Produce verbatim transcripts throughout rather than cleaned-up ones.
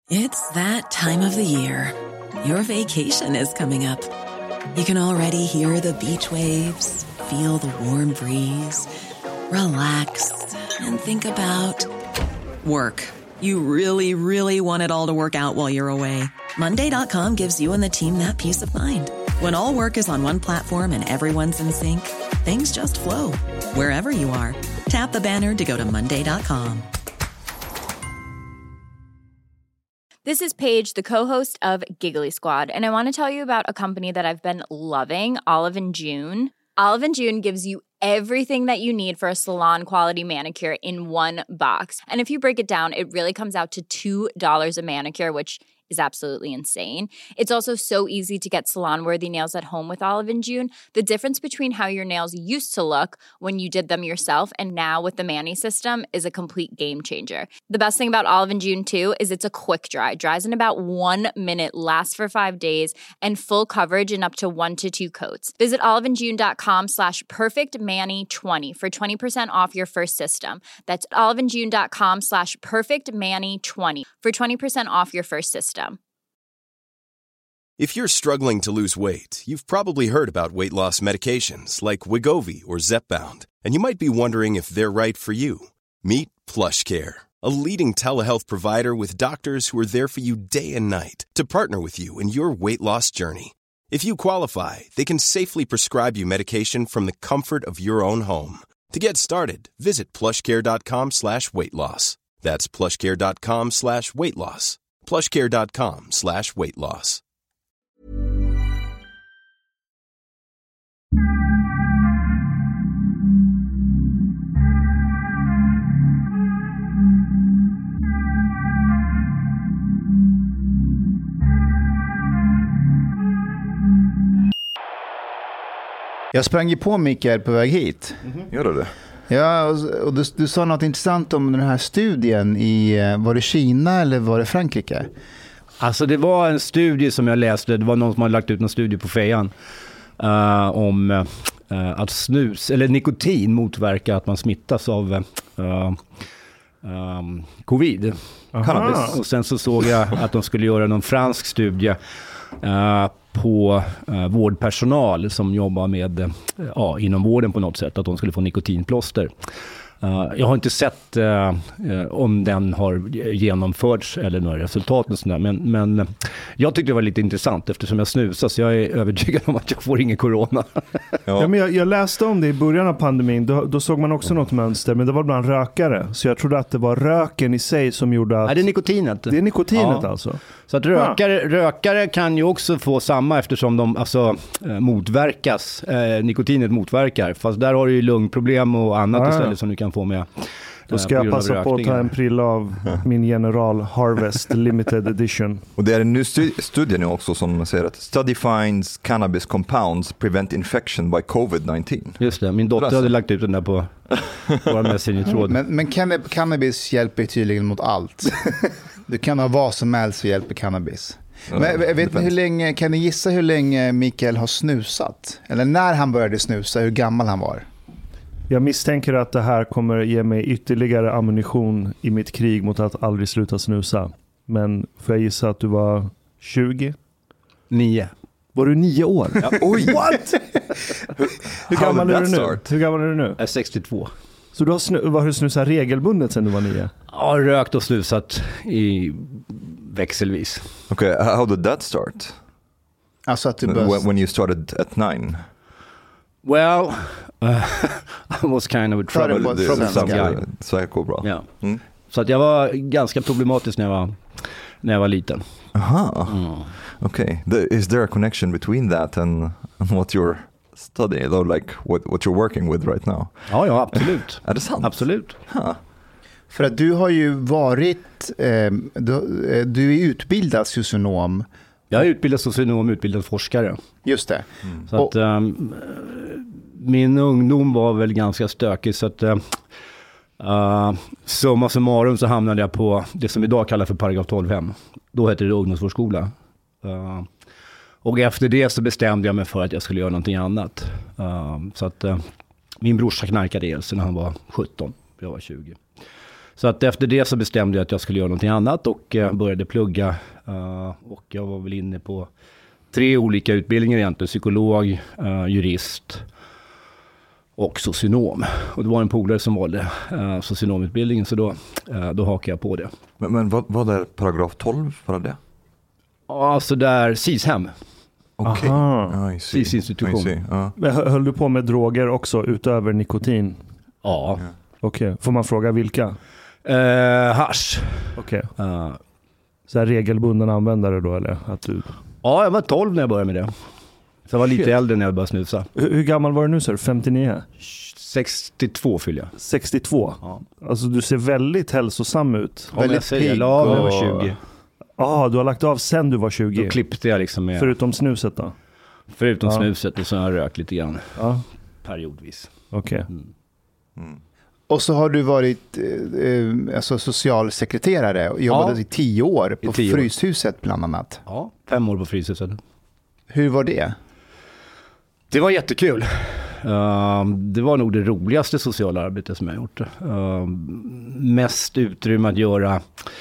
It's that time of the year. Your vacation is coming up. You can already hear the beach waves, feel the warm breeze, relax, and think about work. You really, really want it all to work out while you're away. Monday dot com gives you and the team that peace of mind. When all work is on one platform and everyone's in sync, things just flow. Wherever you are, tap the banner to go to monday dot com. This is Paige, the co-host of Giggly Squad, and I want to tell you about a company that I've been loving, Olive and June. Olive and June gives you everything that you need for a salon-quality manicure in one box. And if you break it down, it really comes out to two dollars a manicure, which is absolutely insane. It's also so easy to get salon-worthy nails at home with Olive and June. The difference between how your nails used to look when you did them yourself and now with the Mani system is a complete game changer. The best thing about Olive and June, too, is it's a quick dry. Dries in about one minute, lasts for five days, and full coverage in up to one to two coats. Visit oliveandjune.com slash perfectmani20 for twenty percent off your first system. That's oliveandjune.com slash perfectmani20 for twenty percent off your first system. If you're struggling to lose weight, you've probably heard about weight loss medications like Wegovy or Zepbound, and you might be wondering if they're right for you. Meet PlushCare, a leading telehealth provider with doctors who are there for you day and night to partner with you in your weight loss journey. If you qualify, they can safely prescribe you medication from the comfort of your own home. To get started, visit plushcare.com slash weight loss. That's plushcare.com slash weight loss. plushcare.com slash weight loss. Jag sprang ju på Mikael på väg hit. Mm-hmm. Gör du det? Ja, och, och du, du sa något intressant om den här studien i, var det Kina eller var det Frankrike? Alltså det var en studie som jag läste, det var någon som hade lagt ut en studie på Fejan uh, om uh, att snus, eller nikotin motverkar att man smittas av uh, um, covid. Cannabis. Och sen så såg jag att de skulle göra någon fransk studie uh, på uh, vårdpersonal som jobbar med uh, ja, inom vården på något sätt, att de skulle få nikotinplåster. Uh, jag har inte sett uh, uh, om den har genomförts eller några resultat och sådär, men, men uh, jag tyckte det var lite intressant eftersom jag snusar, så jag är övertygad om att jag får ingen corona. Ja. Ja, men jag, jag läste om det i början av pandemin, då, då såg man också något mönster, men det var bland rökare, så jag trodde att det var röken i sig som gjorde att... Ja, det är nikotinet. Det är nikotinet ja. Alltså. Så att rökare, ja. rökare kan ju också få samma eftersom de alltså, eh, motverkas, eh, nikotinet motverkar, fast där har du ju lungproblem och annat ja. istället som du kan få med. Då ska jag passa på att ta en prilla av min General Harvest Limited Edition. Och det är en ny studie nu också som säger att study finds cannabis compounds prevent infection by covid nitton. Just det, min dotter hade lagt ut den där på våra messengertråd. Men, men cannab- cannabis hjälper tydligen mot allt. Du kan ha vad som helst så hjälper cannabis. Men ja, vet ni hur länge, kan ni gissa hur länge Mikael har snusat? Eller när han började snusa, hur gammal han var? Jag misstänker att det här kommer ge mig ytterligare ammunition i mitt krig mot att aldrig sluta snusa. Men får jag gissa att du var tjugo? nio. Var du nio år? Ja. Oj! What? hur, hur, gammal är du nu? hur gammal är du nu? Jag är sextiotvå. Så du har, snu- har du snusat regelbundet sedan du var nio? Ja, rökt och snusat i växelvis. Okay, how did that start? Alltså att du började... when, when you started at nine? Well, uh, I was kind of a trouble, troublesome guy. Psycho bra. Ja. Mm. Så att jag var ganska problematisk när jag var, när jag var liten. Aha. Mm. Okay. The, is there a connection between that and, and what you're studying, or like what, what you're working with right now? Ja, ja, absolut. Är det sant? Absolut. Huh. För att du har ju varit, eh, du, du är utbildad socionom. Jag är utbildad socionom, utbildad forskare. Just det. Mm. Så att um, min ungdom var väl ganska stökig, så att uh, summa summarum så hamnade jag på det som idag kallas för paragraf tolv hem. Då hette det ungdomsvårdsskola. Uh, och efter det så bestämde jag mig för att jag skulle göra någonting annat. Uh, så att uh, min brorsa knarkade el när han var sjutton, jag var tjugo. Så att efter det så bestämde jag att jag skulle göra någonting annat och uh, började plugga. Uh, och jag var väl inne på tre olika utbildningar egentligen. Psykolog, uh, jurist och socionom. Och det var en polare som valde uh, socionomutbildningen, så då, uh, då hakade jag på det. Men, men vad, vad är paragraf tolv för det? Ja, alltså där S I S-hem. Okej, Aha. I see. S I S-institution. I see. Ja. Men hö- höll du på med droger också utöver nikotin? Ja. Okej, får man fråga vilka? Uh, hasch. Okej. Uh, Så här regelbunden användare då, eller? Att du... ja, jag var tolv när jag började med det. Så jag var lite Shit. äldre när jag började snusa. Hur, hur gammal var du nu, sir? femtionio? sextiotvå fyllde jag. sextiotvå? Ja. Alltså du ser väldigt hälsosam ut. Om jag Väldigt säger, pigg la av när jag och- var tjugo. Ja, ah, du har lagt av sen du var tjugo? Då klippte jag liksom med, Förutom snuset då? förutom Ja. snuset, och så har jag rökt lite grann Ja, periodvis. okej. Mm. Och så har du varit eh, eh, alltså socialsekreterare och jobbat Ja. i tio år på I tio år. Fryshuset bland annat. Ja, fem år på Fryshuset. Hur var det? Det var jättekul. Uh, det var nog det roligaste sociala arbetet som jag har gjort. Uh, mest utrymme att göra.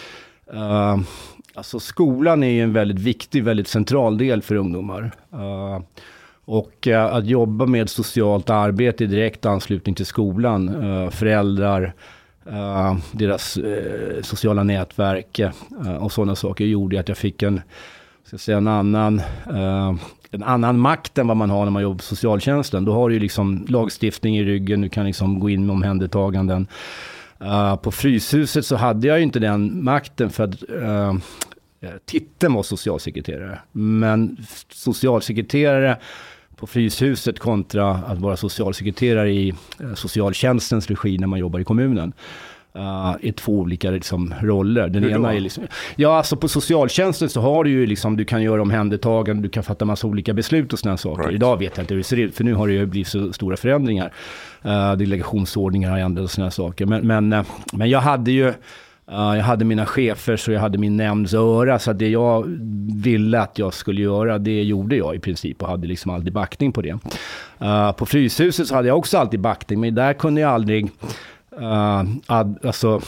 Uh, alltså skolan är ju en väldigt viktig, väldigt central del för ungdomar. Uh, och uh, att jobba med socialt arbete i direkt anslutning till skolan, uh, föräldrar, uh, deras uh, sociala nätverk uh, och sådana saker gjorde att jag fick en, ska jag säga, en annan uh, en annan makt än vad man har när man jobbar på socialtjänsten. Då har du ju liksom lagstiftning i ryggen, du kan liksom gå in med omhändertaganden. Uh, på Fryshuset så hade jag ju inte den makten för att uh, titeln var socialsekreterare. Men socialsekreterare på Fryshuset kontra att vara socialsekreterare i uh, socialtjänstens regi när man jobbar i kommunen. Uh, är två olika liksom, roller. Den Hur ena då? är liksom, ja, alltså på socialtjänsten så har du ju liksom, du kan göra omhändertagande, du kan fatta massa olika beslut och sådana saker. Right. Idag vet jag inte hur det ser ut, för nu har det ju blivit så stora förändringar. Uh, delegationsordningar har ändrats och sådana saker. Men, men, uh, men jag hade ju, uh, jag hade mina chefer, så jag hade min nämnds öra, så att det jag ville att jag skulle göra, det gjorde jag i princip och hade liksom alltid backning på det. Uh, på Fryshuset så hade jag också alltid backning, men där kunde jag aldrig Uh, ad, alltså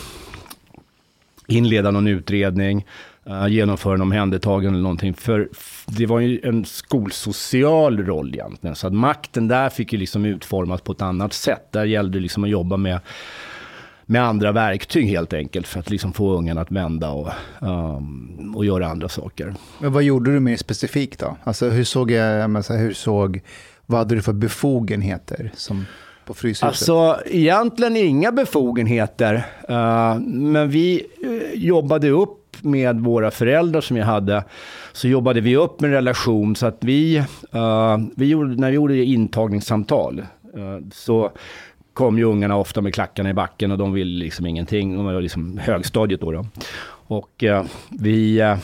inleda någon utredning, uh, genomföra en omhändertagande eller någonting, för det var ju en skolsocial roll egentligen, så att makten där fick ju liksom utformas på ett annat sätt. Där gällde det liksom att jobba med med andra verktyg helt enkelt för att liksom få ungen att vända och, um, och göra andra saker. Men vad gjorde du mer specifikt då? Alltså hur såg jag, men så här, hur såg, vad hade du för befogenheter som på Fryshuset? Alltså egentligen inga befogenheter, uh, men vi uh, jobbade upp med våra föräldrar som jag hade, så jobbade vi upp en relation så att vi, uh, vi gjorde, när vi gjorde intagningssamtal uh, så kom ju ungarna ofta med klackarna i backen och de ville liksom ingenting, de var liksom högstadiet då, då. Och uh, vi, uh,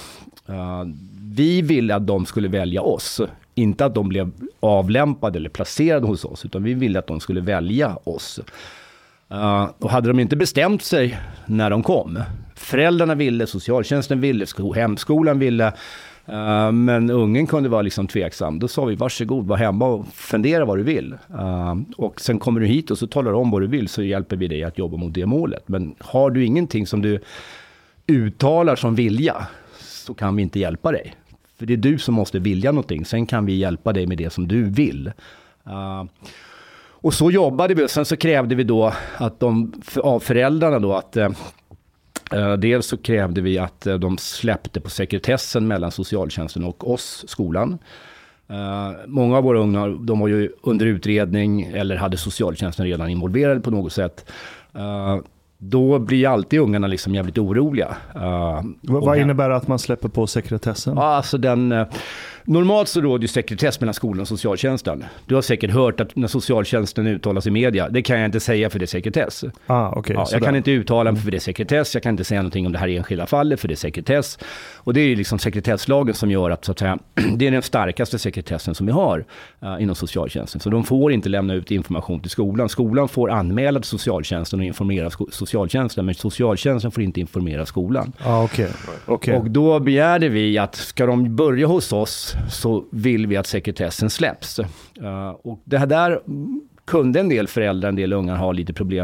vi ville att de skulle välja oss. Inte att de blev avlämpade eller placerade hos oss, utan vi ville att de skulle välja oss. Uh, och hade de inte bestämt sig när de kom, föräldrarna ville, socialtjänsten ville, hemskolan ville, uh, men ungen kunde vara liksom tveksam, då sa vi varsågod, var hemma och fundera vad du vill. Uh, och sen kommer du hit och så talar du om vad du vill, så hjälper vi dig att jobba mot det målet. Men har du ingenting som du uttalar som vilja, så kan vi inte hjälpa dig. För det är du som måste vilja någonting. Sen kan vi hjälpa dig med det som du vill. Uh, och så jobbade vi. Och sen så krävde vi då att de, av föräldrarna då att uh, dels så krävde vi att uh, de släppte på sekretessen mellan socialtjänsten och oss, skolan. Uh, många av våra unga, de var ju under utredning eller hade socialtjänsten redan involverade på något sätt. Uh, Då blir alltid ungarna liksom jävligt oroliga. Uh, vad vad innebär att man släpper på sekretessen? Ja, alltså den, uh, normalt så råder ju sekretess mellan skolan och socialtjänsten. Du har säkert hört att när socialtjänsten uttalas i media, det kan jag inte säga för det är sekretess. Ah, okay, ja, jag kan inte uttala mig för det är sekretess, jag kan inte säga någonting om det här enskilda fallet för det är sekretess. Och det är ju liksom sekretesslagen som gör att, så att säga, det är den starkaste sekretessen som vi har uh, inom socialtjänsten. Så de får inte lämna ut information till skolan. Skolan får anmäla till socialtjänsten och informera sko- socialtjänsten, men socialtjänsten får inte informera skolan. Ah, okay. Okay. Och då begärde vi att ska de börja hos oss så vill vi att sekretessen släpps. Uh, och det här där kunde en del föräldrar, en del ungar ha lite problem med.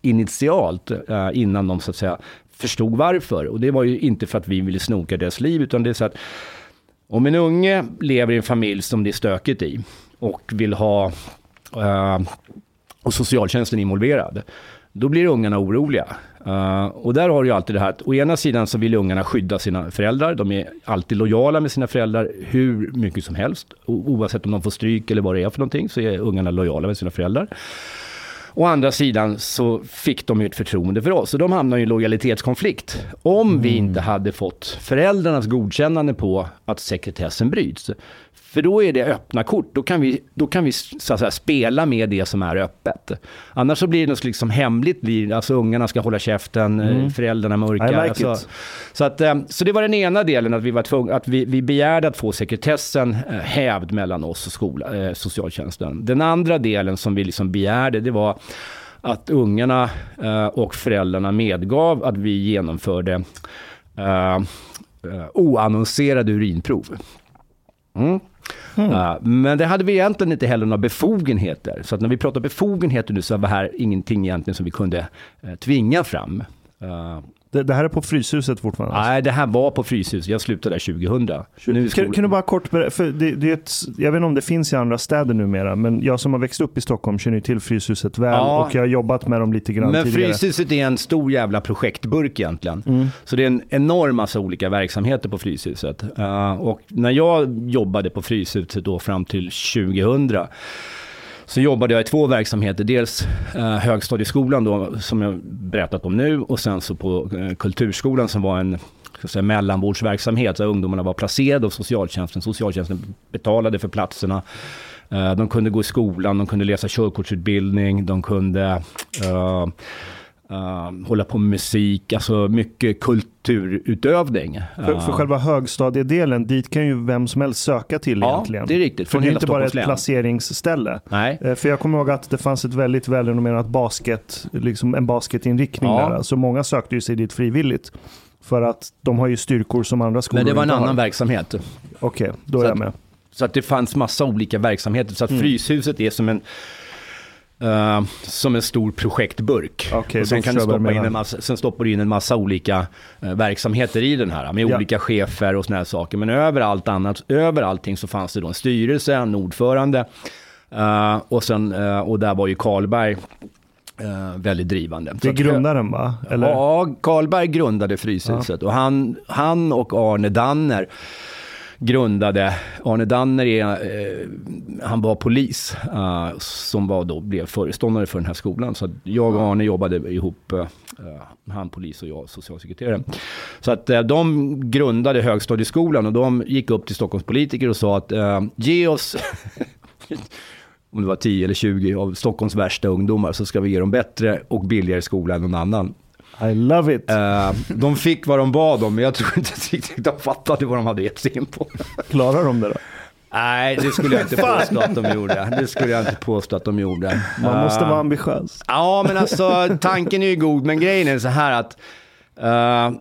initialt uh, innan de så att säga förstod varför. Och det var ju inte för att vi ville snoka deras liv, utan det är så att om en unge lever i en familj som det är stökigt i och vill ha uh, och socialtjänsten involverad, då blir ungarna oroliga. Uh, och där har du ju alltid det här att å ena sidan så vill ungarna skydda sina föräldrar. De är alltid lojala med sina föräldrar hur mycket som helst. O- oavsett om de får stryk eller vad det är för någonting, så är ungarna lojala med sina föräldrar. Å andra sidan så fick de ju ett förtroende för oss. Och de hamnar i en lojalitetskonflikt. Om mm. vi inte hade fått föräldrarnas godkännande på att sekretessen bryts. För då är det öppna kort. Då kan vi, då kan vi så att säga, spela med det som är öppet. Annars så blir det något liksom hemligt. Blir, alltså ungarna ska hålla käften, mm. föräldrarna mörka. Like alltså, så, att, så det var den ena delen, att vi, var tvung, att vi, vi begärde att få sekretessen hävd mellan oss och skola, eh, socialtjänsten. Den andra delen som vi liksom begärde, det var att ungarna eh, och föräldrarna medgav att vi genomförde eh, eh, oannonserade urinprov. Mm. Mm. Uh, men det hade vi egentligen inte heller några befogenheter. Så att när vi pratar befogenheter nu så var här ingenting egentligen som vi kunde uh, tvinga fram. Uh, det, det här är på Fryshuset fortfarande? Nej, det här var på Fryshuset. Jag slutade där tjugohundra. Nu kan, kan du bara kort berätta, för det, det är ett, jag vet inte om det finns i andra städer numera, men jag som har växt upp i Stockholm känner ju till Fryshuset väl, ja, och jag har jobbat med dem lite grann men tidigare. Men Fryshuset är en stor jävla projektburk egentligen. Mm. Så det är en enorm massa olika verksamheter på Fryshuset. Uh, och när jag jobbade på Fryshuset då fram till tjugohundra, så jobbade jag i två verksamheter. Dels eh, högstadieskolan då, som jag berättat om nu, och sen så på eh, kulturskolan som var en säga, mellanvårdsverksamhet där ungdomarna var placerade av socialtjänsten. Socialtjänsten betalade för platserna. Eh, de kunde gå i skolan, de kunde läsa körkortsutbildning, de kunde eh, Uh, hålla på med musik, alltså mycket kulturutövning. Uh, för, för själva högstadiedelen, dit kan ju vem som helst söka till ja, egentligen. Det är riktigt. För det är inte bara ett placeringsställe. Nej. Uh, för jag kommer ihåg att det fanns ett väldigt välrenommerat basket, liksom en basketinriktning ja. där. Så många sökte ju sig dit frivilligt. För att de har ju styrkor som andra skolor. Men det var en annan har. verksamhet. Okej, okay, då är så jag att, med. Så att det fanns massa olika verksamheter. Så att mm. Fryshuset är som en Uh, som en stor projektburk. Okay, och sen, kan du stoppa in en massa, sen stoppar du in en massa olika uh, verksamheter i den här med ja. olika chefer och såna här saker. Men över allt annat, över allting så fanns det då en styrelse, en ordförande uh, och, sen, uh, och där var ju Karlberg uh, väldigt drivande. Det är grundaren va? Eller? Ja, Karlberg grundade Fryshuset ja. och han, han och Arne Danner grundade, Arne Danner är, eh, han var polis eh, som var då, blev föreståndare för den här skolan. Så jag och Arne jobbade ihop, eh, han polis och jag socialsekreterare. Så att eh, de grundade högstadieskolan och de gick upp till Stockholms politiker och sa att eh, ge oss om det var tio eller tjugo av Stockholms värsta ungdomar så ska vi ge dem bättre och billigare skola än någon annan. I love it. Uh, de fick vad de bad om, men jag tror inte riktigt de fattade vad de hade gett sig in på. Klarar de det då? Nej, det skulle jag inte påstå att de gjorde. Det skulle jag inte påstå att de gjorde. Man måste uh, vara ambitiös. Ja, men alltså tanken är ju god, men grejen är så här att uh,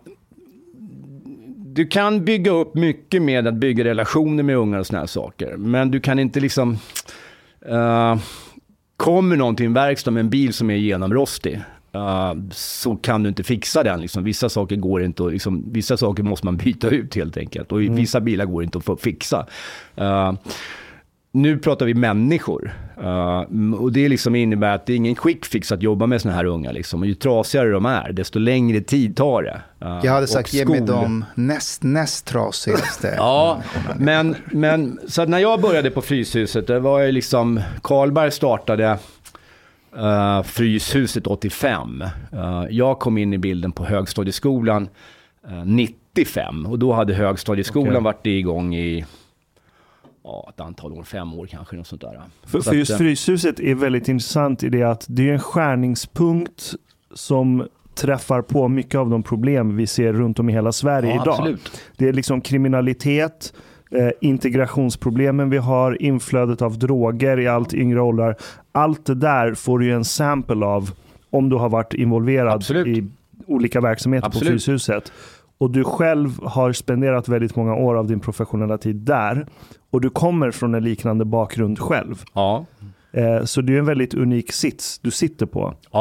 du kan bygga upp mycket med att bygga relationer med unga och såna här saker. Men du kan inte liksom uh, kommer någon till en verkstad med en bil som är genomrostig. Uh, så kan du inte fixa den liksom. Vissa saker går inte att, liksom, vissa saker måste man byta ut helt enkelt och mm. vissa bilar går inte att få fixa. Uh, nu pratar vi människor uh, och det liksom innebär att det är ingen quick fix att jobba med såna här unga liksom. Och ju trasigare de är, desto längre tid tar det. Uh, Jag hade sagt ge mig de näst, näst trasigaste. Ja, men, men så när jag började på Fryshuset, det var ju liksom, Karlberg startade Uh, Fryshuset åttiofem. Uh, jag kom in i bilden på högstadieskolan uh, nittiofem och då hade högstadieskolan okay. varit igång i ja, ett antal år, fem år kanske något sånt där. För, Så för just att, Fryshuset är väldigt intressant i det att det är en skärningspunkt som träffar på mycket av de problem vi ser runt om i hela Sverige ja, idag. Absolut. Det är liksom kriminalitet, Eh, integrationsproblemen vi har, inflödet av droger i allt yngre åldrar. Allt det där får du ju en sample av om du har varit involverad Absolut. i olika verksamheter Absolut. på Fryshuset. Och du själv har spenderat väldigt många år av din professionella tid där. Och du kommer från en liknande bakgrund själv. Ja. Eh, så det är en väldigt unik sits du sitter på. Ja.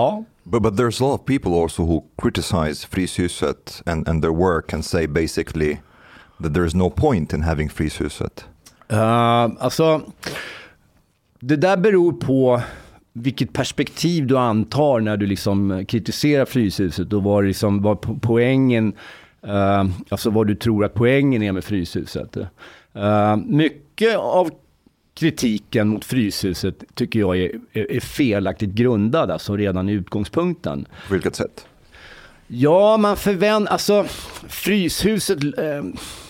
But but there's a lot of people also who criticize Fryshuset and, and their work and say basically that there is no point in having Fryshuset. Uh, alltså, det där beror på vilket perspektiv du antar när du liksom kritiserar Fryshuset och vad, liksom, vad poängen, uh, alltså vad du tror att poängen är med Fryshuset. Uh, mycket av kritiken mot Fryshuset tycker jag är, är, är felaktigt grundad, alltså redan i utgångspunkten. På vilket sätt? Ja, man förväntar, alltså Fryshuset, eh,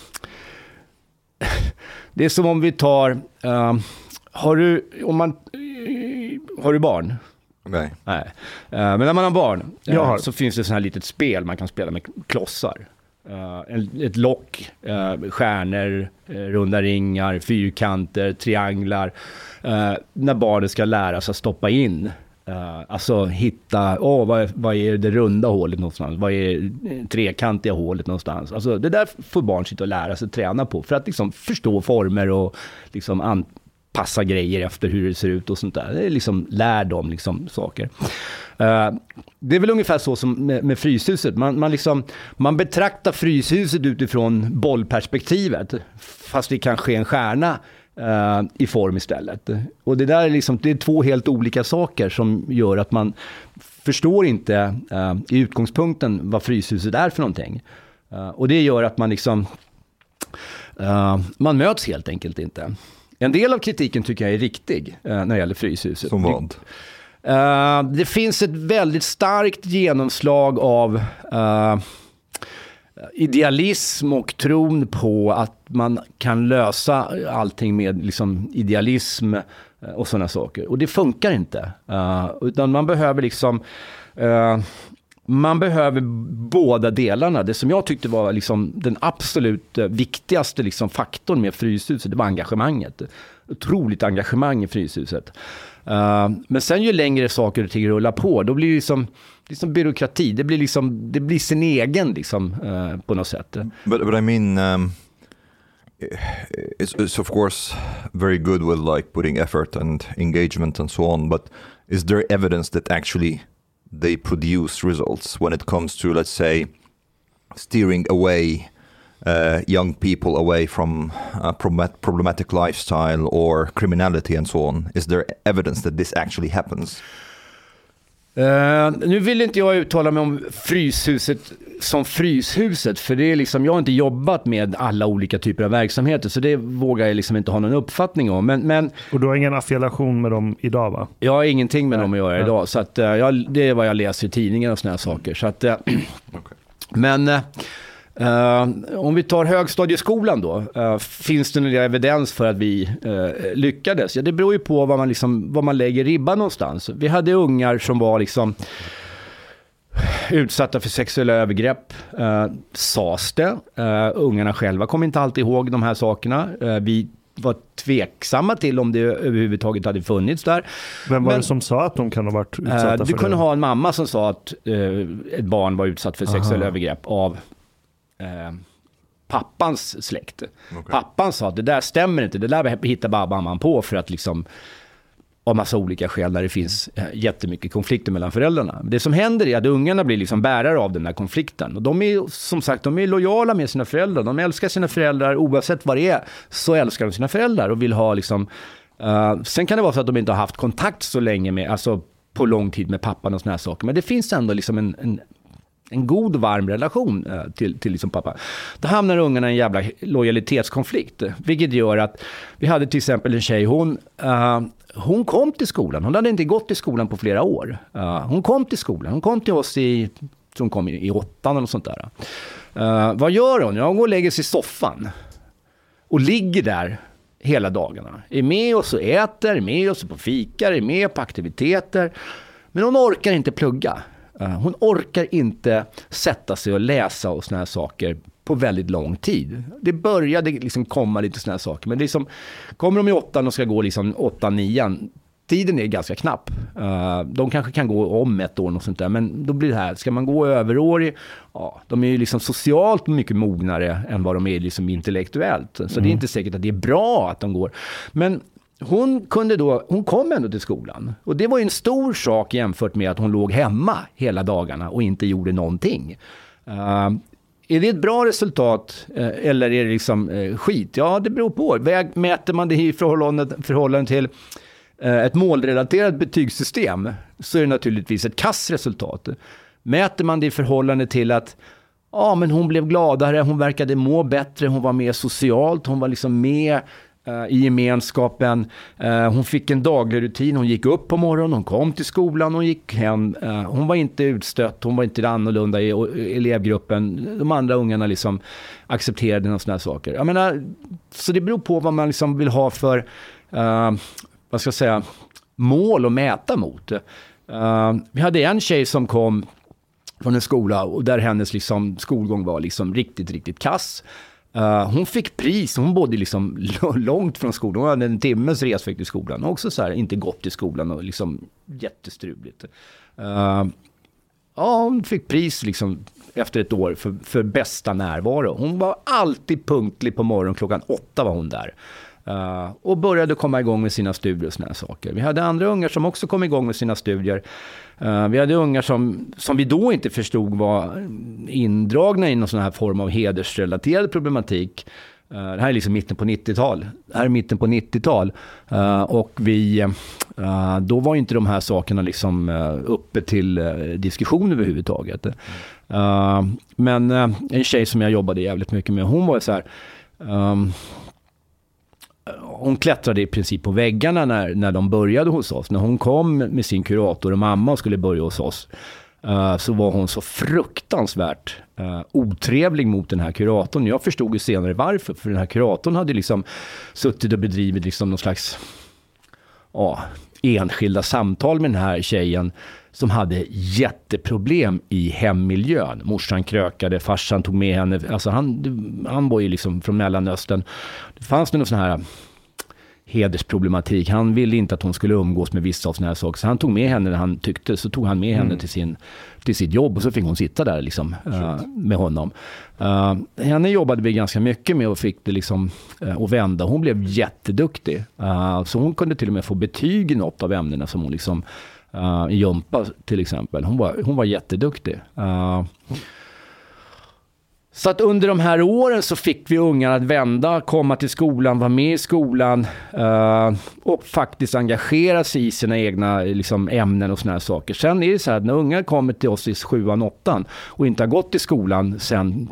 det är som om vi tar, eh, har du, om man, eh, har du barn? Nej. Nej. Eh, men när man har barn Jag har. eh, så finns det så här litet spel man kan spela med klossar. Uh, en, ett lock, uh, stjärnor, uh, runda ringar, fyrkanter, trianglar. Uh, när barnet ska lära sig att stoppa in. Uh, alltså hitta, oh, vad, vad är det runda hålet någonstans? Vad är det trekantiga hålet någonstans? Alltså det där får barn sitta och lära sig träna på. För att liksom förstå former och liksom anpassa grejer efter hur det ser ut och sånt där. Det är liksom, lär dem liksom saker. Uh, det är väl ungefär så som med, med Fryshuset. Man, man, liksom, man betraktar Fryshuset utifrån bollperspektivet, fast det kanske är en stjärna uh, i form istället. Och det där är, liksom, det är två helt olika saker som gör att man förstår inte uh, i utgångspunkten vad Fryshuset är för någonting. Uh, och det gör att man liksom uh, man möts helt enkelt inte. En del av kritiken tycker jag är riktig uh, när det gäller Fryshuset. Som vad? Uh, det finns ett väldigt starkt genomslag av uh, idealism och tron på att man kan lösa allting med liksom idealism och sådana saker. Och det funkar inte. Uh, utan man behöver liksom uh, man behöver båda delarna. Det som jag tyckte var liksom den absolut viktigaste liksom faktorn med Fryshuset, det var engagemanget. Otroligt engagemang i Fryshuset. Uh, men sen ju längre saker och ting rullar på, då blir det liksom, liksom byråkrati. Det blir liksom, det blir sin egen liksom, uh, på något sätt. But but I mean, um, it's, it's of course very good with like putting effort and engagement and so on. But is there evidence that actually they produce results when it comes to, let's say, steering away uh, young people away from a problematic lifestyle or criminality and so on? Is there evidence that this actually happens? Uh, nu vill inte jag uttala mig om Fryshuset som Fryshuset, för det är liksom, jag har inte jobbat med alla olika typer av verksamheter, så det vågar jag liksom inte ha någon uppfattning om. Men, men, och du har ingen affiliation med dem idag, va? Jag har ingenting med Nej. dem att göra idag, så att, uh, jag, det är vad jag läser i tidningen och såna här saker. Så att, uh, Okay. Men uh, uh, om vi tar högstadieskolan då, uh, finns det någon evidens för att vi uh, lyckades? Ja, det beror ju på vad man, liksom, vad man lägger ribban någonstans. Vi hade ungar som var liksom utsatta för sexuella övergrepp, uh, sades det. Uh, ungarna själva kom inte alltid ihåg de här sakerna. Uh, vi var tveksamma till om det överhuvudtaget hade funnits där. Vem var Men, det som sa att de kan ha varit utsatta uh, för du det? Du kunde ha en mamma som sa att uh, ett barn var utsatt för sexuella övergrepp av uh, pappans släkt. Okay. Pappan sa att det där stämmer inte, det där hittar bara mamman på för att liksom av massa olika skäl när det finns jättemycket konflikter mellan föräldrarna. Det som händer är att ungarna blir liksom bärare av den här konflikten. Och de är som sagt, de är lojala med sina föräldrar. De älskar sina föräldrar oavsett vad det är, så älskar de sina föräldrar och vill ha liksom... Uh, sen kan det vara så att de inte har haft kontakt så länge med, alltså på lång tid med pappan och såna här saker. Men det finns ändå liksom en... en en god och varm relation uh, till, till liksom pappa. Då hamnar ungarna i en jävla lojalitetskonflikt. Vilket gör att vi hade till exempel en tjej, hon, uh, hon kom till skolan. Hon hade inte gått till skolan på flera år. Uh, hon kom till skolan. Hon kom till oss i, hon kom i, i åttan eller sånt där. Uh, vad gör hon? Ja, hon går och lägger sig i soffan. Och ligger där hela dagarna. Är med oss och äter, är med oss på fikar, är med på aktiviteter. Men hon orkar inte plugga. Hon orkar inte sätta sig och läsa och såna här saker på väldigt lång tid. Det började liksom komma lite såna här saker. Men liksom, kommer de i åttan och ska gå liksom åtta, nian, tiden är ganska knapp. De kanske kan gå om ett år och sånt där. Men då blir det här, ska man gå överårig? Ja, de är ju liksom socialt mycket mognare än vad de är liksom intellektuellt. Så mm. det är inte säkert att det är bra att de går. Men hon kunde då, hon kom ändå till skolan. Och det var ju en stor sak jämfört med att hon låg hemma hela dagarna och inte gjorde någonting. Uh, är det ett bra resultat uh, eller är det liksom uh, skit? Ja, det beror på. Väg, mäter man det i förhållande, förhållande till uh, ett målrelaterat betygssystem så är det naturligtvis ett kassresultat. Mäter man det i förhållande till att ja, men hon blev gladare, hon verkade må bättre, hon var mer socialt, hon var liksom med uh, i gemenskapen. Uh, hon fick en daglig rutin, hon gick upp på morgonen, hon kom till skolan, hon gick hem. Uh, hon var inte utstött, hon var inte annorlunda i elevgruppen. De andra ungarna liksom accepterade några sådana saker. Jag menar, så det beror på vad man liksom vill ha för uh, vad ska jag säga, mål att mäta mot. Uh, vi hade en tjej som kom från en skola och där hennes liksom skolgång var liksom riktigt, riktigt kass. Uh, hon fick pris, hon bodde liksom långt från skolan. Hon hade en timmes resväg till skolan. Och också så här, inte gått till skolan och liksom jättestruligt. Uh, ja, hon fick pris liksom efter ett år för, för bästa närvaro. Hon var alltid punktlig på morgonen, klockan åtta var hon där. Uh, och började komma igång med sina studier och såna här saker. Vi hade andra ungar som också kom igång med sina studier. Uh, vi hade ungar som, som vi då inte förstod var indragna i någon sån här form av hedersrelaterad problematik. Uh, det här är liksom mitten på nittiotal. Det här är mitten på nittiotal. Uh, och vi, uh, då var inte de här sakerna liksom uh, uppe till uh, diskussion överhuvudtaget. Uh, men uh, en tjej som jag jobbade jävligt mycket med, hon var så här... Um, hon klättrade i princip på väggarna när, när de började hos oss. När hon kom med sin kurator och mamma och skulle börja hos oss uh, så var hon så fruktansvärt uh, otrevlig mot den här kuratorn. Jag förstod ju senare varför. För den här kuratorn hade liksom suttit och bedrivit liksom någon slags uh, enskilda samtal med den här tjejen som hade jätteproblem i hemmiljön. Morsan krökade, farsan tog med henne. Alltså han, han var ju liksom från Mellanöstern. Det fanns någon sån här hedersproblematik. Han ville inte att hon skulle umgås med vissa av såna här saker. Så han tog med henne när han tyckte. Så tog han med mm. henne till, sin, till sitt jobb. Och så fick hon sitta där liksom, uh, med honom. Uh, henne jobbade vi ganska mycket med och fick det liksom uh, att vända. Hon blev jätteduktig. Uh, så hon kunde till och med få betyg i något av ämnena som hon liksom Uh, i jumpa till exempel. Hon var, hon var jätteduktig. Uh, så att under de här åren så fick vi ungarna att vända, komma till skolan, vara med i skolan uh, och faktiskt engagera sig i sina egna liksom, ämnen och såna här saker. Sen är det så här att när ungar kommer till oss i sjuan, åttan och inte har gått i skolan sen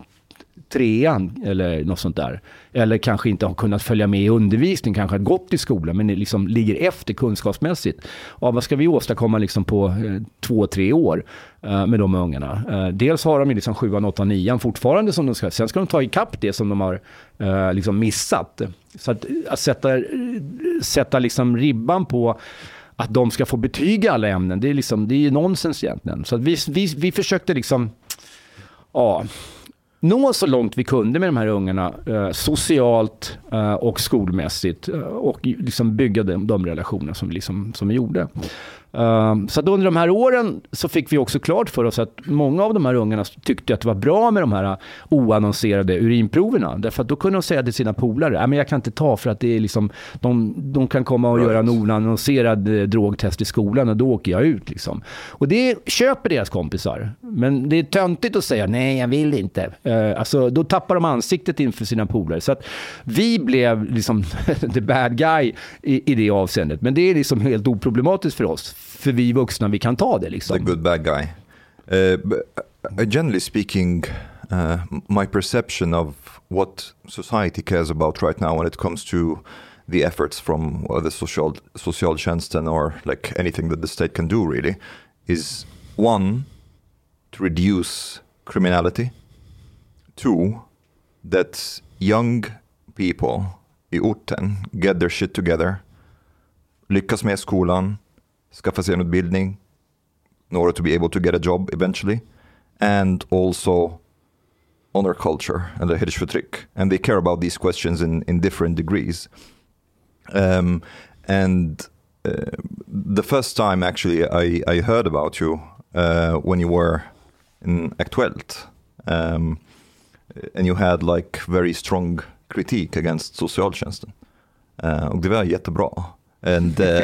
trean eller något sånt där. Eller kanske inte har kunnat följa med i undervisning, kanske har gått i skolan men liksom ligger efter kunskapsmässigt. Ja, vad ska vi åstadkomma liksom på eh, två, tre år eh, med de ungarna? Eh, dels har de liksom sjuan, åttan, nian fortfarande som de ska. Sen ska de ta ikapp det som de har eh, liksom missat. Så att, att sätta, sätta liksom ribban på att de ska få betyg i alla ämnen, det är liksom, det är ju nonsens egentligen. Så att vi, vi, vi försökte liksom ja nå så långt vi kunde med de här ungarna eh, socialt eh, och skolmässigt eh, och liksom bygga de, de relationer som, liksom, som vi gjorde. Uh, så att under de här åren så fick vi också klart för oss att många av de här ungarna tyckte att det var bra med de här oannonserade urinproverna. Därför att då kunde de säga till sina polare, men jag kan inte ta för att det är liksom, de, de kan komma och right. göra en oannonserad eh, drogtest i skolan och då åker jag ut. Liksom. Och det köper deras kompisar. Men det är töntigt att säga, nej jag vill inte. Uh, alltså, då tappar de ansiktet inför sina polare. Så att vi blev liksom the bad guy i, i det avseendet. Men det är liksom helt oproblematiskt för oss. För vi vuxna, vi kan ta det liksom. The good bad guy. Uh, but, uh, generally speaking, uh, my perception of what society cares about right now when it comes to the efforts from uh, the social socialtjänsten or like anything that the state can do really is one, to reduce criminality. Two, that young people i orten get their shit together, lyckas med skolan, skaffa sig en utbildning in order to be able to get a job eventually, and also honor culture and the hedersförtryck. And they care about these questions in, in different degrees. Um, and uh, the first time actually I, I heard about you uh, when you were in Aktuellt, um, and you had like very strong critique against socialtjänsten. Uh, och det var jättebra. And uh, det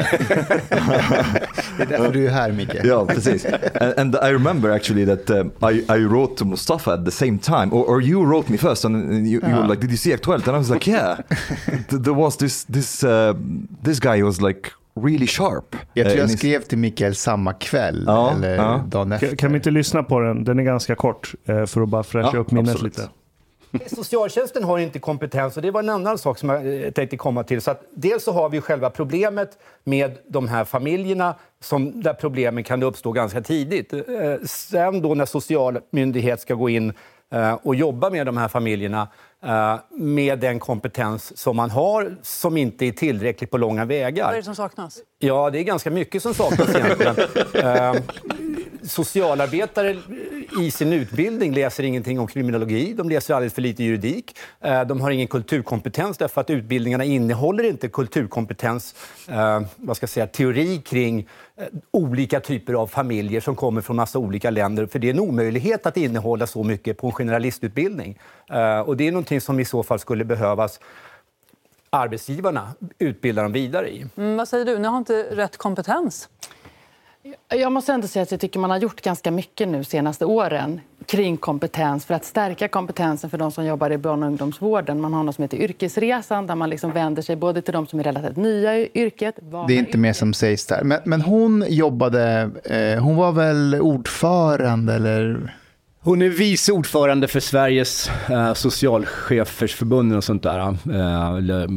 är därför du är här, Micke. yeah, precis. And, and I remember actually that um, I, I wrote to Mustafa at the same time, or, or you wrote me first, and you, you were like, "Did you see Aktuellt?" And I was like, "Yeah." Th- there was this this uh, this guy was like really sharp. Jag tror Uh, jag in skrev till Mikael samma kväll Ja, eller ja. dagen efter. Kan, kan vi inte lyssna på den? Den är ganska kort eh, för att bara fräscha Ja, upp minnet absolut. lite. Socialtjänsten har inte kompetens, och det var en annan sak som jag eh, tänkte komma till. Så att dels så har vi själva problemet med de här familjerna som, där problemen kan uppstå ganska tidigt. Eh, sen då när social myndighet ska gå in eh, och jobba med de här familjerna eh, med den kompetens som man har, som inte är tillräcklig på långa vägar. Vad är det som saknas? Ja, det är ganska mycket som saknas egentligen. eh, socialarbetare i sin utbildning läser ingenting om kriminologi. De läser alldeles för lite juridik. Eh, de har ingen kulturkompetens därför att utbildningarna innehåller inte kulturkompetens, eh, vad ska jag säga, teori kring eh, olika typer av familjer som kommer från massa olika länder. För det är en omöjlighet att innehålla så mycket på en generalistutbildning. Eh, och det är någonting som i så fall skulle behövas arbetsgivarna utbilda dem vidare i. Mm, vad säger du? Ni har inte rätt kompetens. Jag måste ändå säga att jag tycker man har gjort ganska mycket nu senaste åren kring kompetens för att stärka kompetensen för de som jobbar i barn- och ungdomsvården. Man har något som heter yrkesresan där man liksom vänder sig både till de som är relativt nya i yrket. Det är inte mer som sägs där. Men, men hon jobbade, eh, hon var väl ordförande eller... Hon är vice ordförande för Sveriges uh, socialchefersförbund och sånt där. Uh, eller,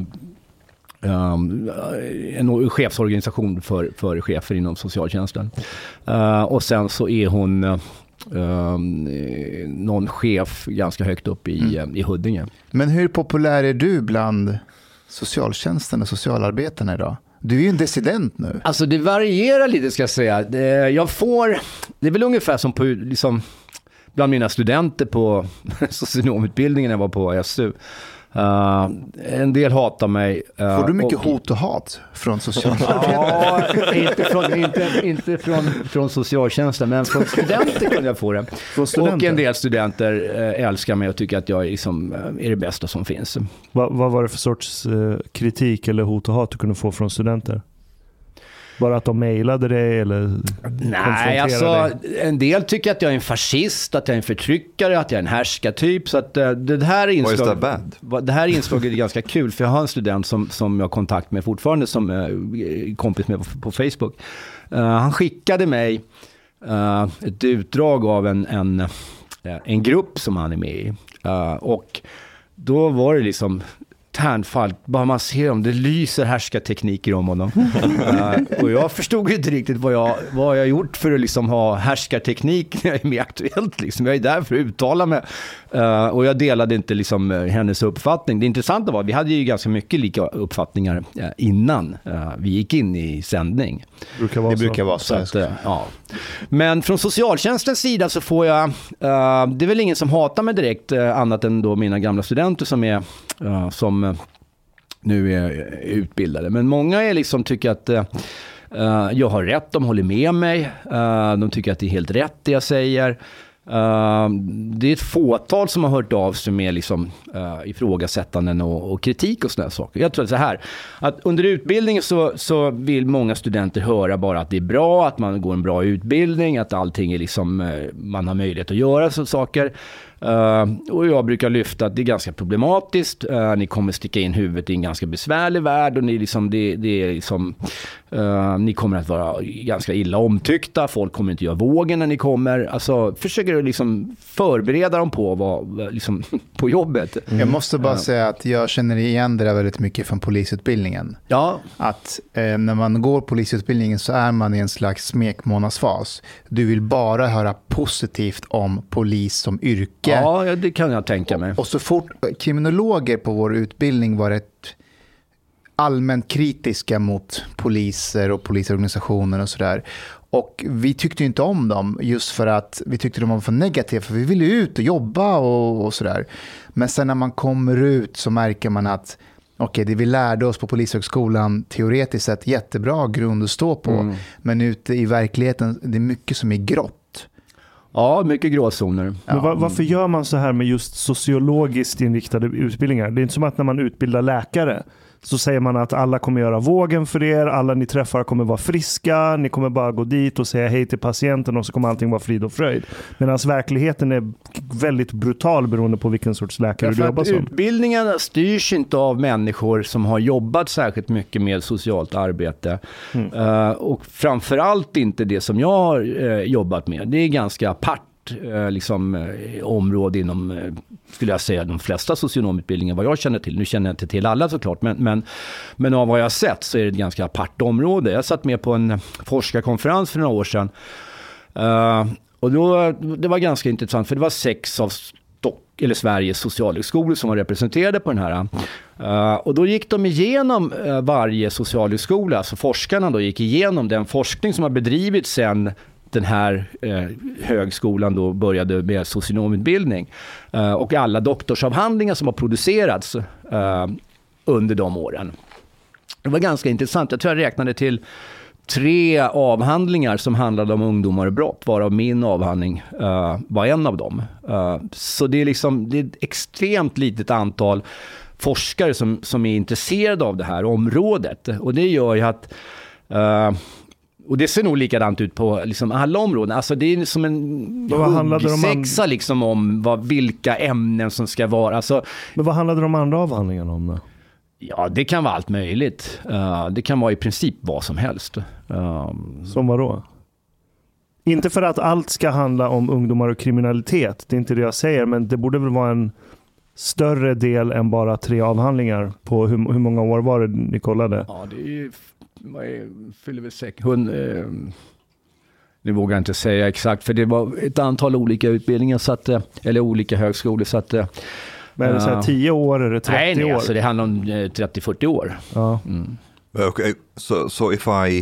um, en chefsorganisation för, för chefer inom socialtjänsten. Uh, och sen så är hon uh, um, någon chef ganska högt upp i, mm. uh, i Huddinge. Men hur populär är du bland socialtjänsten och socialarbetarna idag? Du är ju en dissident nu. Alltså det varierar lite, ska jag säga. Det, jag får, det är väl ungefär som på liksom... bland mina studenter på socionomutbildningen jag var på S U. Uh, en del hatar mig. Uh, Får du mycket och, hot och hat från socialarbetare? Ja, inte, från, inte, inte från, från socialtjänsten, men från studenter kunde jag få det. Och en del studenter uh, älskar mig och tycker att jag är, liksom, uh, är det bästa som finns. Va, vad var det för sorts uh, kritik eller hot och hat du kunde få från studenter? Bara att de mejlade dig eller Nej, alltså en del tycker att jag är en fascist, att jag är en förtryckare, att jag är en härskartyp. Så att uh, det här inslaget, det här inslaget är ganska kul, för jag har en student som, som jag har kontakt med fortfarande, som är kompis med på, på Facebook. Uh, han skickade mig uh, ett utdrag av en, en, uh, en grupp som han är med i. Uh, och då var det liksom... Tärnfall, bara man ser om det lyser härskartekniker om honom. uh, och jag förstod inte riktigt vad jag, vad jag gjort för att liksom ha härskarteknik när jag är med Aktuellt. Liksom. Jag är där för att uttala mig. Uh, och jag delade inte liksom, hennes uppfattning. Det intressanta var att vi hade ju ganska mycket lika uppfattningar uh, innan uh, vi gick in i sändning. Brukar vara det så. brukar vara så. så att, uh, ja. Men från socialtjänstens sida så får jag... Uh, det är väl ingen som hatar mig direkt, uh, annat än då mina gamla studenter som är... Uh, som nu är utbildade. Men många är liksom tycker att uh, jag har rätt, de håller med mig. Uh, de tycker att det är helt rätt det jag säger. Uh, det är ett fåtal som har hört av sig med liksom, uh, ifrågasättanden och, och kritik och sådana saker. Jag tror att så här, att under utbildningen så, så vill många studenter höra bara att det är bra, att man går en bra utbildning, att allting är liksom, uh, man har möjlighet att göra så saker. Uh, och jag brukar lyfta att det är ganska problematiskt. Uh, ni kommer sticka in huvudet i en ganska besvärlig värld och ni, liksom, det, det är liksom, uh, ni kommer att vara ganska illa omtyckta. Folk kommer inte göra vågen när ni kommer. Alltså, försöker liksom förbereda dem på, vad, liksom, på jobbet. Mm. Jag måste bara uh. säga att jag känner igen det där väldigt mycket från polisutbildningen. Ja. Att eh, när man går polisutbildningen så är man i en slags smekmånadsfas. Du vill bara höra positivt om polis som yrke. Ja, det kan jag tänka mig. Och, och så fort kriminologer på vår utbildning var rätt allmänt kritiska mot poliser och polisorganisationer och sådär. Och vi tyckte inte om dem just för att vi tyckte de var för negativa, för vi ville ut och jobba och, och sådär. Men sen när man kommer ut så märker man att okej, det vi lärde oss på polishögskolan teoretiskt sett jättebra grund att stå på. Mm. Men ute i verkligheten, det är mycket som är grått. Ja, mycket gråzoner. Men var, varför gör man så här med just sociologiskt inriktade utbildningar? Det är inte som att när man utbildar läkare så säger man att alla kommer göra vågen för er, alla ni träffar kommer vara friska, ni kommer bara gå dit och säga hej till patienten och så kommer allting vara frid och fröjd. Medan verkligheten är väldigt brutal beroende på vilken sorts läkare du jobbar som. Utbildningarna styrs inte av människor som har jobbat särskilt mycket med socialt arbete. Mm. Uh, och framförallt inte det som jag har uh, jobbat med. Det är ganska apart liksom eh, område inom, eh, skulle jag säga, de flesta socionomutbildningar vad jag känner till. Nu känner jag inte till alla såklart, men, men, men av vad jag har sett så är det ett ganska apart område. Jag satt med på en forskarkonferens för några år sedan uh, och då, det var ganska intressant för det var sex av Stock, eller Sveriges socialhögskolor som var representerade på den här. Uh, och då gick de igenom uh, varje socialhögskola, så forskarna då gick igenom den forskning som har bedrivits sedan den här eh, högskolan då började med socionomutbildning eh, och alla doktorsavhandlingar som har producerats eh, under de åren. Det var ganska intressant. Jag tror jag räknade till tre avhandlingar som handlade om ungdomar och brott, varav min avhandling eh, var en av dem. Eh, så det är liksom det är ett extremt litet antal forskare som, som är intresserade av det här området, och det gör ju att eh, och det ser nog likadant ut på liksom alla områden. Alltså det är som en sexa om... liksom om vad, vilka ämnen som ska vara. Alltså, men vad handlade de andra avhandlingarna om då? Ja, det kan vara allt möjligt. Uh, det kan vara i princip vad som helst. Uh, som vad då? Inte för att allt ska handla om ungdomar och kriminalitet. Det är inte det jag säger, men det borde väl vara en större del än bara tre avhandlingar på hur, hur många år var det ni kollade? Ja, det är ju... Vad är, fyller vi säkert hund, eh, det vågar jag inte säga exakt, för det var ett antal olika utbildningar så att, eller olika högskolor så att, men är det så här tio år eller trettio nej, nej, år? Alltså det handlar om eh, trettio till fyrtio år. Ja. Mm. Okay, so so if I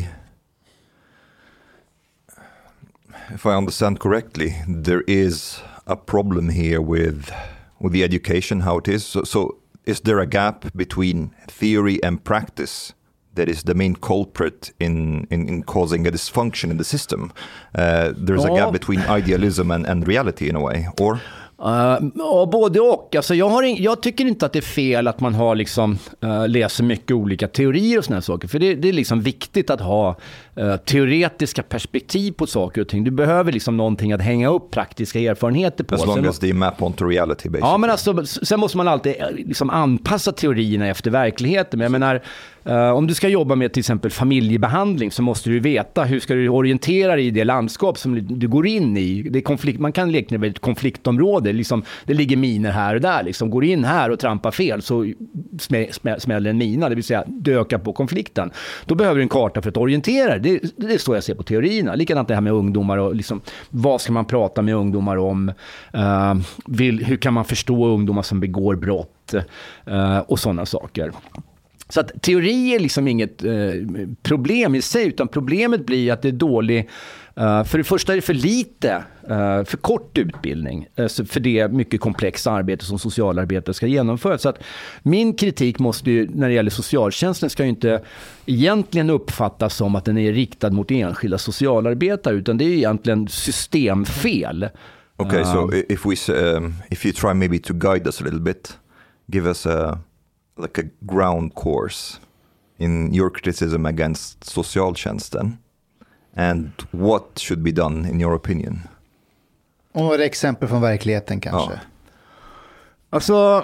if I understand correctly, there is a problem here with with the education, how it is. So, so is there a gap between theory and practice that is the main culprit in, in, in causing a dysfunction in the system? Uh, there's ja. a gap between idealism and, and reality in a way, or? Uh, ja, både och. Alltså jag, har in, jag tycker inte att det är fel att man har liksom, uh, läser mycket olika teorier och såna här saker. För det, det är liksom viktigt att ha uh, teoretiska perspektiv på saker och ting. Du behöver liksom någonting att hänga upp praktiska erfarenheter på. As long sen, as they map onto reality, basically. Ja, men alltså, sen måste man alltid liksom anpassa teorierna efter verkligheten. Men jag menar, uh, om du ska jobba med till exempel familjebehandling så måste du veta hur ska du orientera dig i det landskap som du går in i. Det är konflikt, man kan likna det ett konfliktområde. Det, liksom, det ligger miner här och där. Liksom. Går in här och trampar fel så smä, smä, smäller en mina. Det vill säga döka på konflikten. Då behöver du en karta för att orientera. Det, det är så jag ser på teorierna. Likadant det här med ungdomar. Och liksom, vad ska man prata med ungdomar om? Uh, vill, hur kan man förstå ungdomar som begår brott? Uh, och sådana saker. Så att teori är liksom inget uh, problem i sig. Utan problemet blir att det är dålig... Uh, för det första är det för lite, uh, för kort utbildning uh, för det mycket komplexa arbete som socialarbetare ska genomföra. Så att min kritik måste ju, när det gäller socialtjänsten, ska ju inte egentligen uppfattas som att den är riktad mot enskilda socialarbetare, utan det är egentligen systemfel. Okay, uh, so if we um, if you try maybe to guide us a little bit, give us a like a ground course in your criticism against socialtjänsten. And what should be done in your opinion? Och några exempel från verkligheten kanske. Ja. Alltså,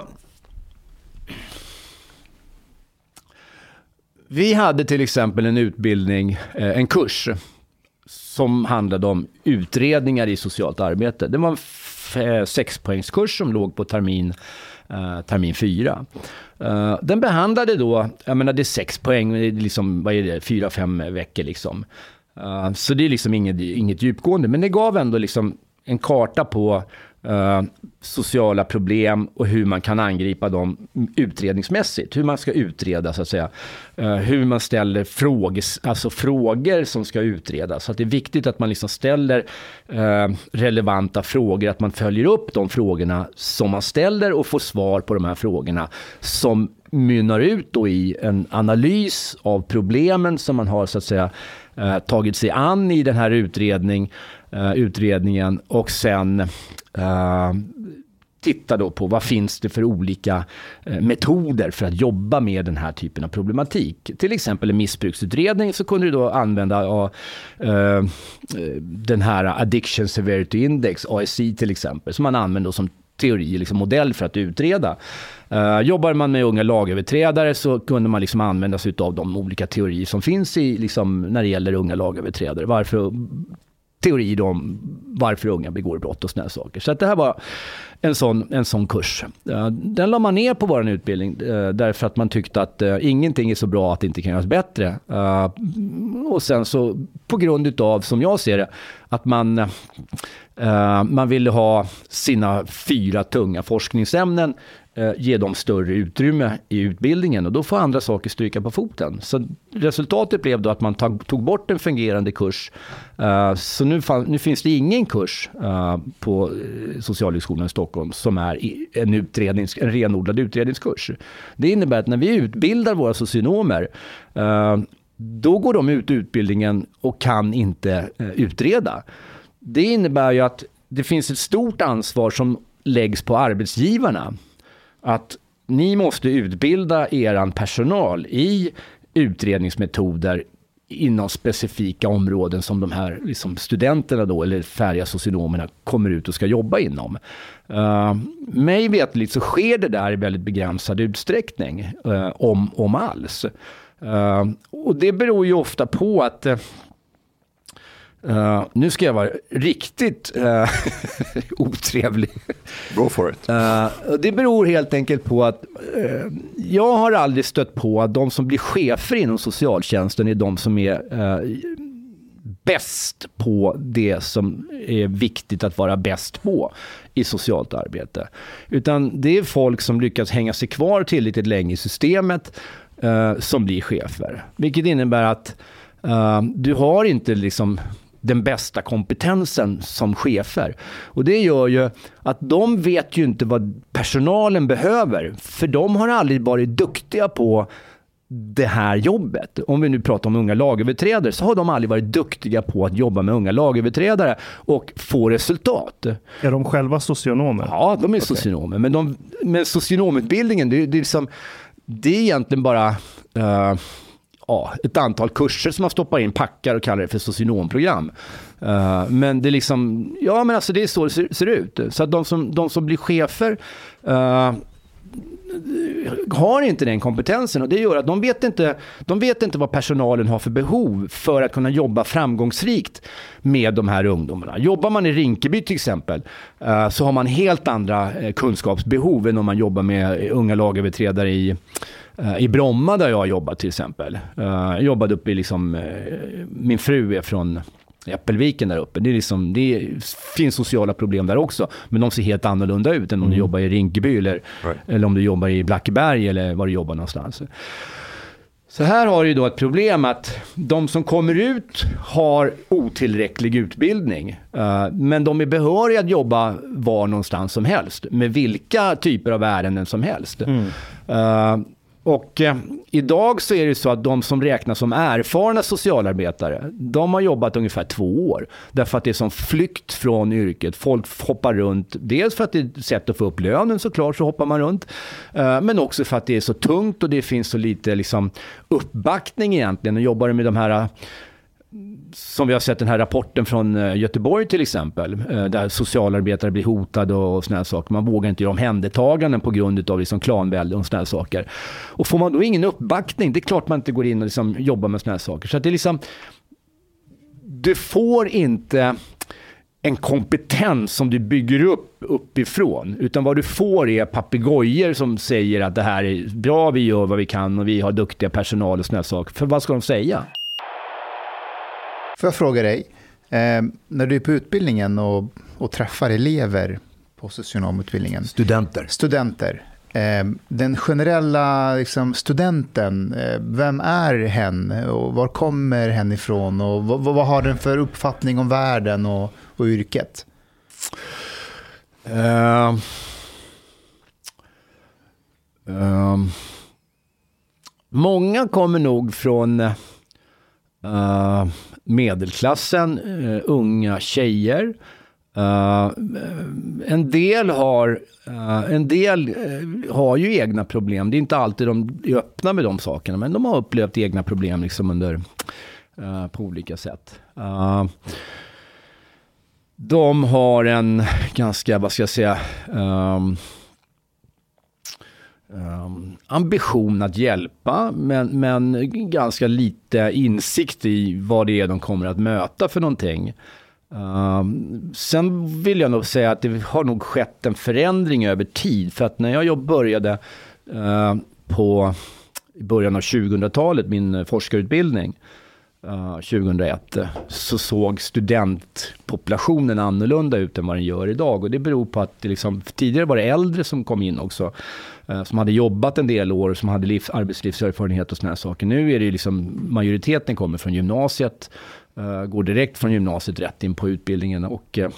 vi hade till exempel en utbildning, en kurs som handlade om utredningar i socialt arbete. Det var en sexpoängskurs som låg på termin Uh, termin fyra. Uh, den behandlade då, jag menar det är sex poäng, liksom, vad är det, fyra, fem veckor liksom. Uh, så det är liksom inget, inget djupgående, men det gav ändå liksom en karta på uh, sociala problem och hur man kan angripa dem utredningsmässigt, hur man ska utreda så att säga, uh, hur man ställer frågor, alltså frågor som ska utredas. Så att det är viktigt att man liksom ställer uh, relevanta frågor, att man följer upp de frågorna som man ställer och får svar på de här frågorna som mynnar ut då i en analys av problemen som man har så att säga uh, tagit sig an i den här utredning, uh, utredningen och sen uh, titta då på vad finns det för olika eh, metoder för att jobba med den här typen av problematik. Till exempel en missbruksutredning så kunde du då använda ja, eh, den här Addiction Severity Index, A S I till exempel, som man använder som teori, liksom modell för att utreda. Uh, jobbar man med unga lagöverträdare så kunde man liksom använda sig av de olika teorier som finns i, liksom, när det gäller unga lagöverträdare. Varför, teorier om varför unga begår brott och såna saker. Så att det här var en sån, en sån kurs. Uh, den la man ner på vår utbildning uh, därför att man tyckte att uh, ingenting är så bra att det inte kan göras bättre. Uh, och sen så på grund utav, som jag ser det, att man uh, man ville ha sina fyra tunga forskningsämnen, uh, ge dem större utrymme i utbildningen, och då får andra saker stryka på foten. Så resultatet blev då att man tog, tog bort en fungerande kurs. Uh, så nu, fann, nu finns det ingen kurs uh, på Socialhögskolan i Stockholm som är en, utrednings, en renodlad utredningskurs. Det innebär att när vi utbildar våra socionomer, uh, då går de ut utbildningen och kan inte uh, utreda. Det innebär ju att det finns ett stort ansvar som läggs på arbetsgivarna. Att ni måste utbilda er personal i utredningsmetoder inom specifika områden som de här liksom studenterna då, eller färdiga socionomerna kommer ut och ska jobba inom. Uh, mig vetligt så sker det där i väldigt begränsad utsträckning, uh, om, om alls. Uh, och det beror ju ofta på att uh, Uh, nu ska jag vara riktigt uh, otrevlig. Go for it. Uh, det beror helt enkelt på att uh, jag har aldrig stött på att de som blir chefer inom socialtjänsten är de som är uh, bäst på det som är viktigt att vara bäst på i socialt arbete. Utan det är folk som lyckas hänga sig kvar tillräckligt länge i systemet uh, som blir chefer. Vilket innebär att uh, du har inte liksom den bästa kompetensen som chefer. Och det gör ju att de vet ju inte vad personalen behöver. För de har aldrig varit duktiga på det här jobbet. Om vi nu pratar om unga lagöverträdare så har de aldrig varit duktiga på att jobba med unga lagöverträdare och få resultat. Är de själva socionomer? Ja, de är okay. socionomer. Men, de, men socionomutbildningen, det, det, är liksom, det är egentligen bara... Uh, Ja, ett antal kurser som man stoppar in, packar och kallar det för socionomprogram. Uh, men det är liksom, ja men alltså det är så det ser, ser ut. Så att de som, de som blir chefer uh, har inte den kompetensen, och det gör att de vet inte, de vet inte vad personalen har för behov för att kunna jobba framgångsrikt med de här ungdomarna. Jobbar man i Rinkeby till exempel uh, så har man helt andra uh, kunskapsbehov än om man jobbar med unga lagöverträdare i I Bromma där jag har jobbat till exempel. Jag jobbade uppe i liksom, min fru är från Äppelviken där uppe. Det, är liksom, det finns sociala problem där också, men de ser helt annorlunda ut än om mm. du jobbar i Rinkeby eller, right. eller om du jobbar i Blackeberg eller var du jobbar någonstans. Så här har du då ett problem att de som kommer ut har otillräcklig utbildning, men de är behöriga att jobba var någonstans som helst med vilka typer av ärenden som helst. Mm. Uh, Och eh, idag så är det så att de som räknas som erfarna socialarbetare, de har jobbat ungefär två år. Därför att det är som flykt från yrket. Folk hoppar runt, dels för att det är ett sätt att få upp lönen såklart, så hoppar man runt. Eh, men också för att det är så tungt och det finns så lite liksom, uppbackning egentligen. Och jobbar med de här... Som vi har sett den här rapporten från Göteborg till exempel, där socialarbetare blir hotade och såna här saker. Man vågar inte göra omhändertaganden på grund av liksom klanvälde och såna här saker. Och får man då ingen uppbackning, det är klart man inte går in och liksom jobbar med såna här saker. Så att det är liksom, du får inte en kompetens som du bygger upp uppifrån, utan vad du får är papegojor som säger att det här är bra, vi gör vad vi kan och vi har duktiga personal och såna här saker. För vad ska de säga? Får jag fråga dig, eh, när du är på utbildningen och, och träffar elever på socionomutbildningen. Studenter. Studenter. Eh, den generella liksom, studenten, eh, vem är hen och var kommer hen ifrån och vad, vad har den för uppfattning om världen och, och yrket? Uh, uh, många kommer nog från... Uh, medelklassen, uh, unga tjejer Uh, en del har uh, en del uh, har ju egna problem. Det är inte alltid de är öppna med de sakerna, men de har upplevt egna problem liksom under uh, på olika sätt. Uh, de har en ganska, vad ska jag säga, um, um, ambition att hjälpa, men, men ganska lite insikt i vad det är de kommer att möta för någonting. Uh, sen vill jag nog säga att det har nog skett en förändring över tid, för att när jag började uh, på i början av tjugohundratalet, min forskarutbildning uh, tjugohundraett, så såg studentpopulationen annorlunda ut än vad den gör idag, och det beror på att det liksom, tidigare var det äldre som kom in också, uh, som hade jobbat en del år, som hade livs, arbetslivserfarenhet och såna här saker. Nu är det liksom, majoriteten kommer från gymnasiet, Uh, går direkt från gymnasiet rätt in på utbildningen, och uh,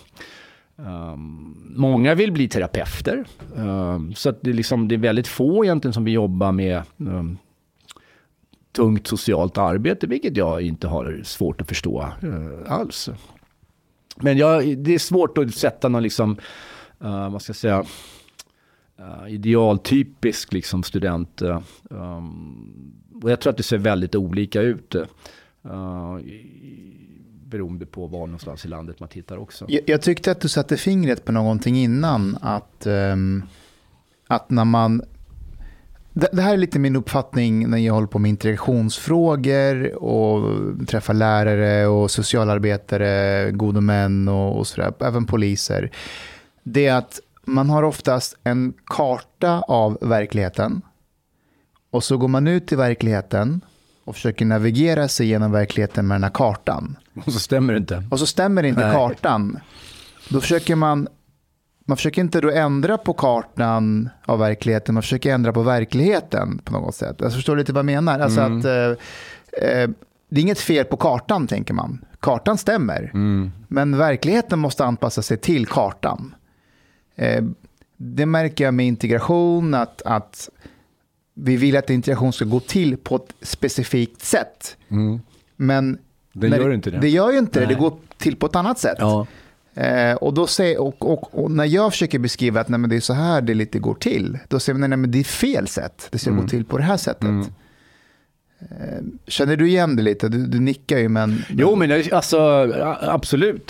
um, många vill bli terapeuter. Uh, så att det, liksom, det är väldigt få egentligen som vi jobbar med um, tungt socialt arbete, vilket jag inte har svårt att förstå uh, alls. Men jag, det är svårt att sätta någon liksom, uh, vad ska jag säga, uh, idealtypisk liksom student. Uh, um, och jag tror att det ser väldigt olika ut. Uh, beroende på var någonstans i landet man tittar också. Jag, jag tyckte att du satte fingret på någonting innan, att, um, att när man det, det här är lite min uppfattning när jag håller på med integrationsfrågor och träffar lärare och socialarbetare, gode män och, och sådär, även poliser. Det är att man har oftast en karta av verkligheten, och så går man ut i verkligheten och försöker navigera sig genom verkligheten med den här kartan. Och så stämmer det inte. Och så stämmer inte Nej. kartan. Då försöker man, man försöker inte då ändra på kartan av verkligheten, man försöker ändra på verkligheten på något sätt. Jag förstår lite vad jag menar. Alltså Mm. att eh, eh, det är inget fel på kartan, tänker man. Kartan stämmer. Mm. Men verkligheten måste anpassa sig till kartan. Eh, det märker jag med integration, att, att vi vill att integration ska gå till på ett specifikt sätt. Mm. Men det gör inte det. Det gör ju inte Nej. det. Det går till på ett annat sätt. Ja. Eh, och, då säger, och, och, och när jag försöker beskriva att nej, men det är så här det lite går till, då säger man nej, men det är fel sätt. Det ska Mm. gå till på det här sättet. Mm. Eh, känner du igen det lite? Du, du nickar ju, men... Jo, men alltså absolut.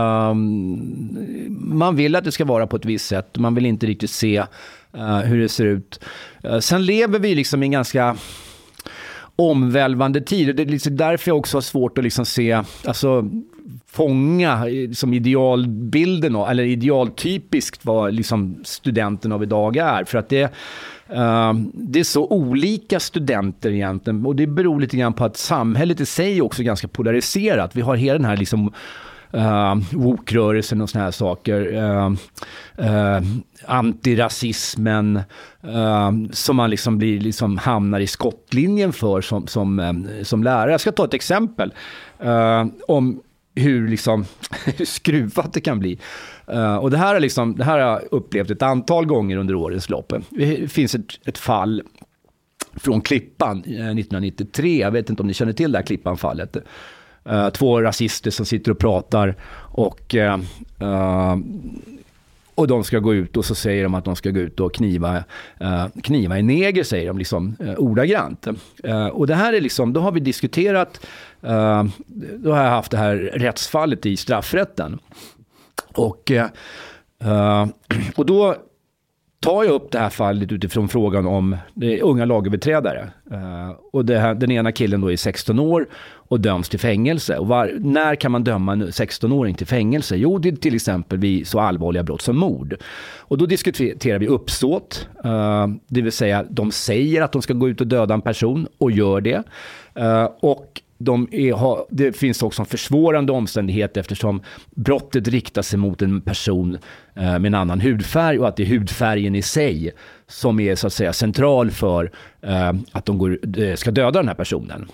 Um, man vill att det ska vara på ett visst sätt. Man vill inte riktigt se uh, hur det ser ut. Uh, sen lever vi liksom i en ganska omvälvande tid. Det är liksom därför jag också har svårt att liksom se, alltså fånga som idealbilden, eller idealtypiskt vad liksom studenten av idag är. För att det, uh, det är så olika studenter egentligen, och det beror lite grann på att samhället i sig är också ganska polariserat. Vi har hela den här liksom Uh, woke-rörelsen och såna här saker, uh, uh, antirasismen uh, som man liksom blir liksom hamnar i skottlinjen för som, som, um, som lärare. Jag ska ta ett exempel uh, om hur liksom hur skruvat det kan bli. Uh, och det här, är liksom, det här har jag upplevt ett antal gånger under årens lopp. Det finns ett, ett fall från Klippan uh, nittonhundranittiotre. Jag vet inte om ni känner till det här Klippan-fallet. Uh, två rasister som sitter och pratar, och uh, uh, och de ska gå ut, och så säger de att de ska gå ut och kniva uh, kniva en neger, säger de liksom uh, ordagrant. Uh, och det här är liksom, då har vi diskuterat, uh, då har jag haft det här rättsfallet i straffrätten, och uh, uh, och då tar jag upp det här fallet utifrån frågan om det är unga lagöverträdare. Uh, och det här, den ena killen då är sexton år och döms till fängelse. Och var, när kan man döma en sexton-åring till fängelse? Jo, det är till exempel vid så allvarliga brott som mord. Och då diskuterar vi uppsåt. Uh, det vill säga, de säger att de ska gå ut och döda en person och gör det. Uh, och de är, har, det finns också en försvårande omständighet eftersom brottet riktar sig mot en person eh, med en annan hudfärg, och att det är hudfärgen i sig som är så att säga central för eh, att de går, eh, ska döda den här personen.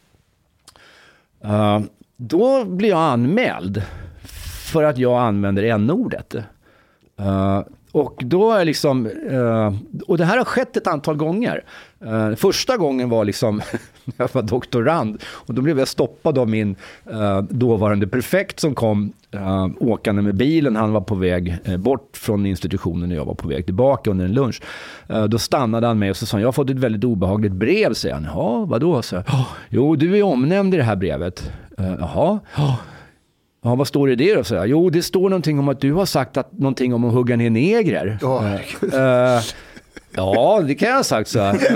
Uh, då blir jag anmäld för att jag använder n-ordet. Uh, och då är liksom uh, och det här har skett ett antal gånger. Uh, första gången var liksom jag var doktorand, och då blev jag stoppad av min uh, dåvarande prefekt som kom uh, åkande med bilen. Han var på väg uh, bort från institutionen och jag var på väg tillbaka under en lunch. Uh, då stannade han mig och så sa han, jag har fått ett väldigt obehagligt brev, säger han. Ja, vadå? Så, oh, jo, du är omnämnd i det här brevet. Uh, jaha, oh. Ja, vad står det i det då? Så jag, jo, det står någonting om att du har sagt att, någonting om att hugga ner negrer. Oh, uh, uh, ja, det kan jag ha sagt så här.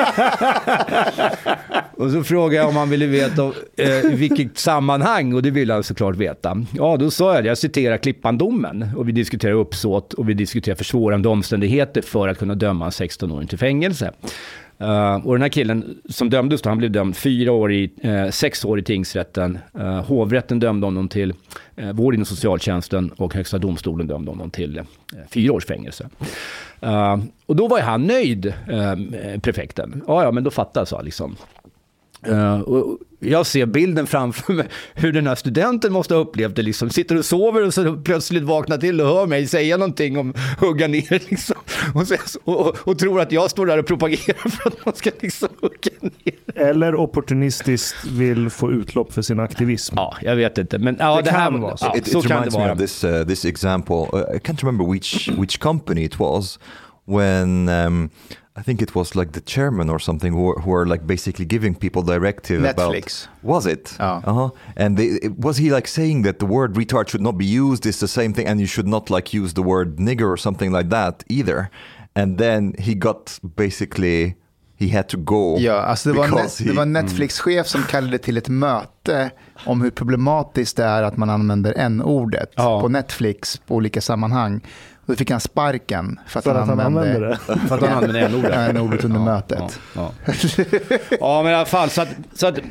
Och så frågade jag om han ville veta uh, i vilket sammanhang, och det ville han såklart veta. Ja, då sa jag, jag citerar Klippandomen, och vi diskuterar uppsåt och vi diskuterar försvårande omständigheter för att kunna döma en sexton-åring till fängelse. Uh, och den här killen som dömdes då, han blev dömd fyra år i, uh, sex år i tingsrätten. Uh, hovrätten dömde honom till uh, vård inom socialtjänsten och högsta domstolen dömde honom till uh, fyra års fängelse. Uh, och då var han nöjd, uh, prefekten. Ja, ja, men då fattar jag liksom. Uh, och jag ser bilden framför mig hur den här studenten måste ha upplevt det liksom. Sitter och sover och så plötsligt vaknar till och hör mig säga någonting om hugga ner liksom. och, så, och, och tror att jag står där och propagerar för att man ska liksom hugga ner. Eller opportunistiskt vill få utlopp för sin aktivism. Ja, jag vet inte, men ja, det, det här var så. Ja, it, så it kan reminds det vara. me of this uh, this example. Uh, I can't remember which which company it was when um, I think it was like the chairman or something who, who are like basically giving people directive Netflix. about... Was it? Oh. Uh-huh. And they, was he like saying that the word retard should not be used? It's the same thing, and you should not like use the word nigger or something like that either. And then he got basically... He had to go. Ja, alltså det var, net, he, det var en Netflix-chef som kallade till ett möte om hur problematiskt det är att man använder n-ordet ja. på Netflix på olika sammanhang. Och då fick han sparken för att, för han, att han använde, använde det. För att han använde n-ordet. n-ordet under ja, mötet. Ja, ja. ja, men i alla fall så att, så att,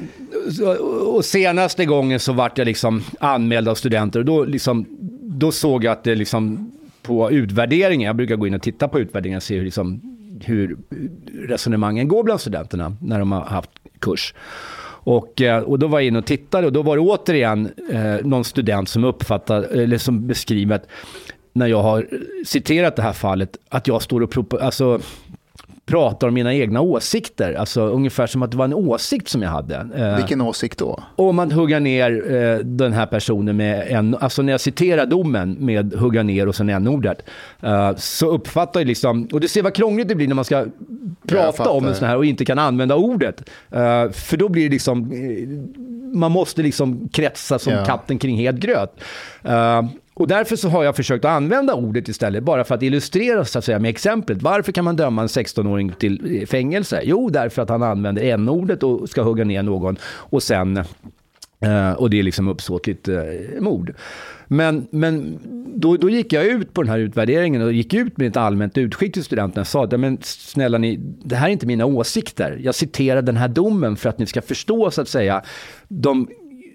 och senaste gången så vart jag liksom anmäld av studenter och då liksom då såg jag att det liksom på utvärderingen, jag brukar gå in och titta på utvärderingen och se hur liksom hur resonemangen går bland studenterna när de har haft kurs. Och, och då var jag in och tittade och då var det återigen eh, någon student som uppfattade, eller som beskriver att när jag har citerat det här fallet att jag står och prop- alltså, pratar om mina egna åsikter. Alltså ungefär som att det var en åsikt som jag hade. Eh, Vilken åsikt då? Om man hugga ner eh, den här personen med en... Alltså när jag citerar domen med hugga ner och sen n-ordet eh, så uppfattar jag liksom... Och du ser vad krångligt det blir när man ska prata om en sån här och inte kan använda ordet. Eh, för då blir det liksom... Eh, man måste liksom kretsa som ja. katten kring het gröt. Eh, Och därför så har jag försökt att använda ordet istället bara för att illustrera så att säga med exemplet. Varför kan man döma en sexton-åring till fängelse? Jo, därför att han använder n-ordet och ska hugga ner någon och sen eh, och det är liksom uppsåtligt eh, mord. Men, men då, då gick jag ut på den här utvärderingen och gick ut med ett allmänt utskick till studenterna och sa att men snälla ni, det här är inte mina åsikter. Jag citerar den här domen för att ni ska förstå så att säga de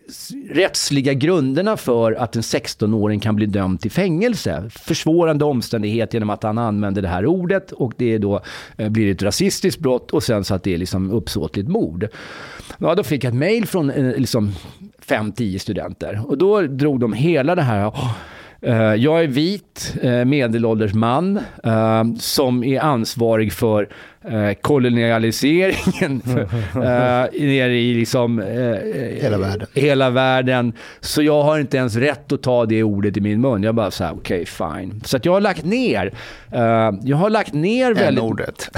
rättsliga grunderna för att en sexton-åring kan bli dömd till fängelse. Försvårande omständighet genom att han använder det här ordet och det då eh, blir ett rasistiskt brott och sen så att det är liksom uppsåtligt mord. Ja, då fick jag ett mejl från eh, liksom fem tio studenter och då drog de hela det här. Oh, Uh, jag är vit, uh, medelålders man uh, som är ansvarig för uh, kolonialiseringen uh, nere i liksom, uh, hela världen. hela världen. Så jag har inte ens rätt att ta det ordet i min mun. Jag bara så här, okej, okay, fine. Så att jag har lagt ner. Uh, jag har lagt ner väldigt... ordet.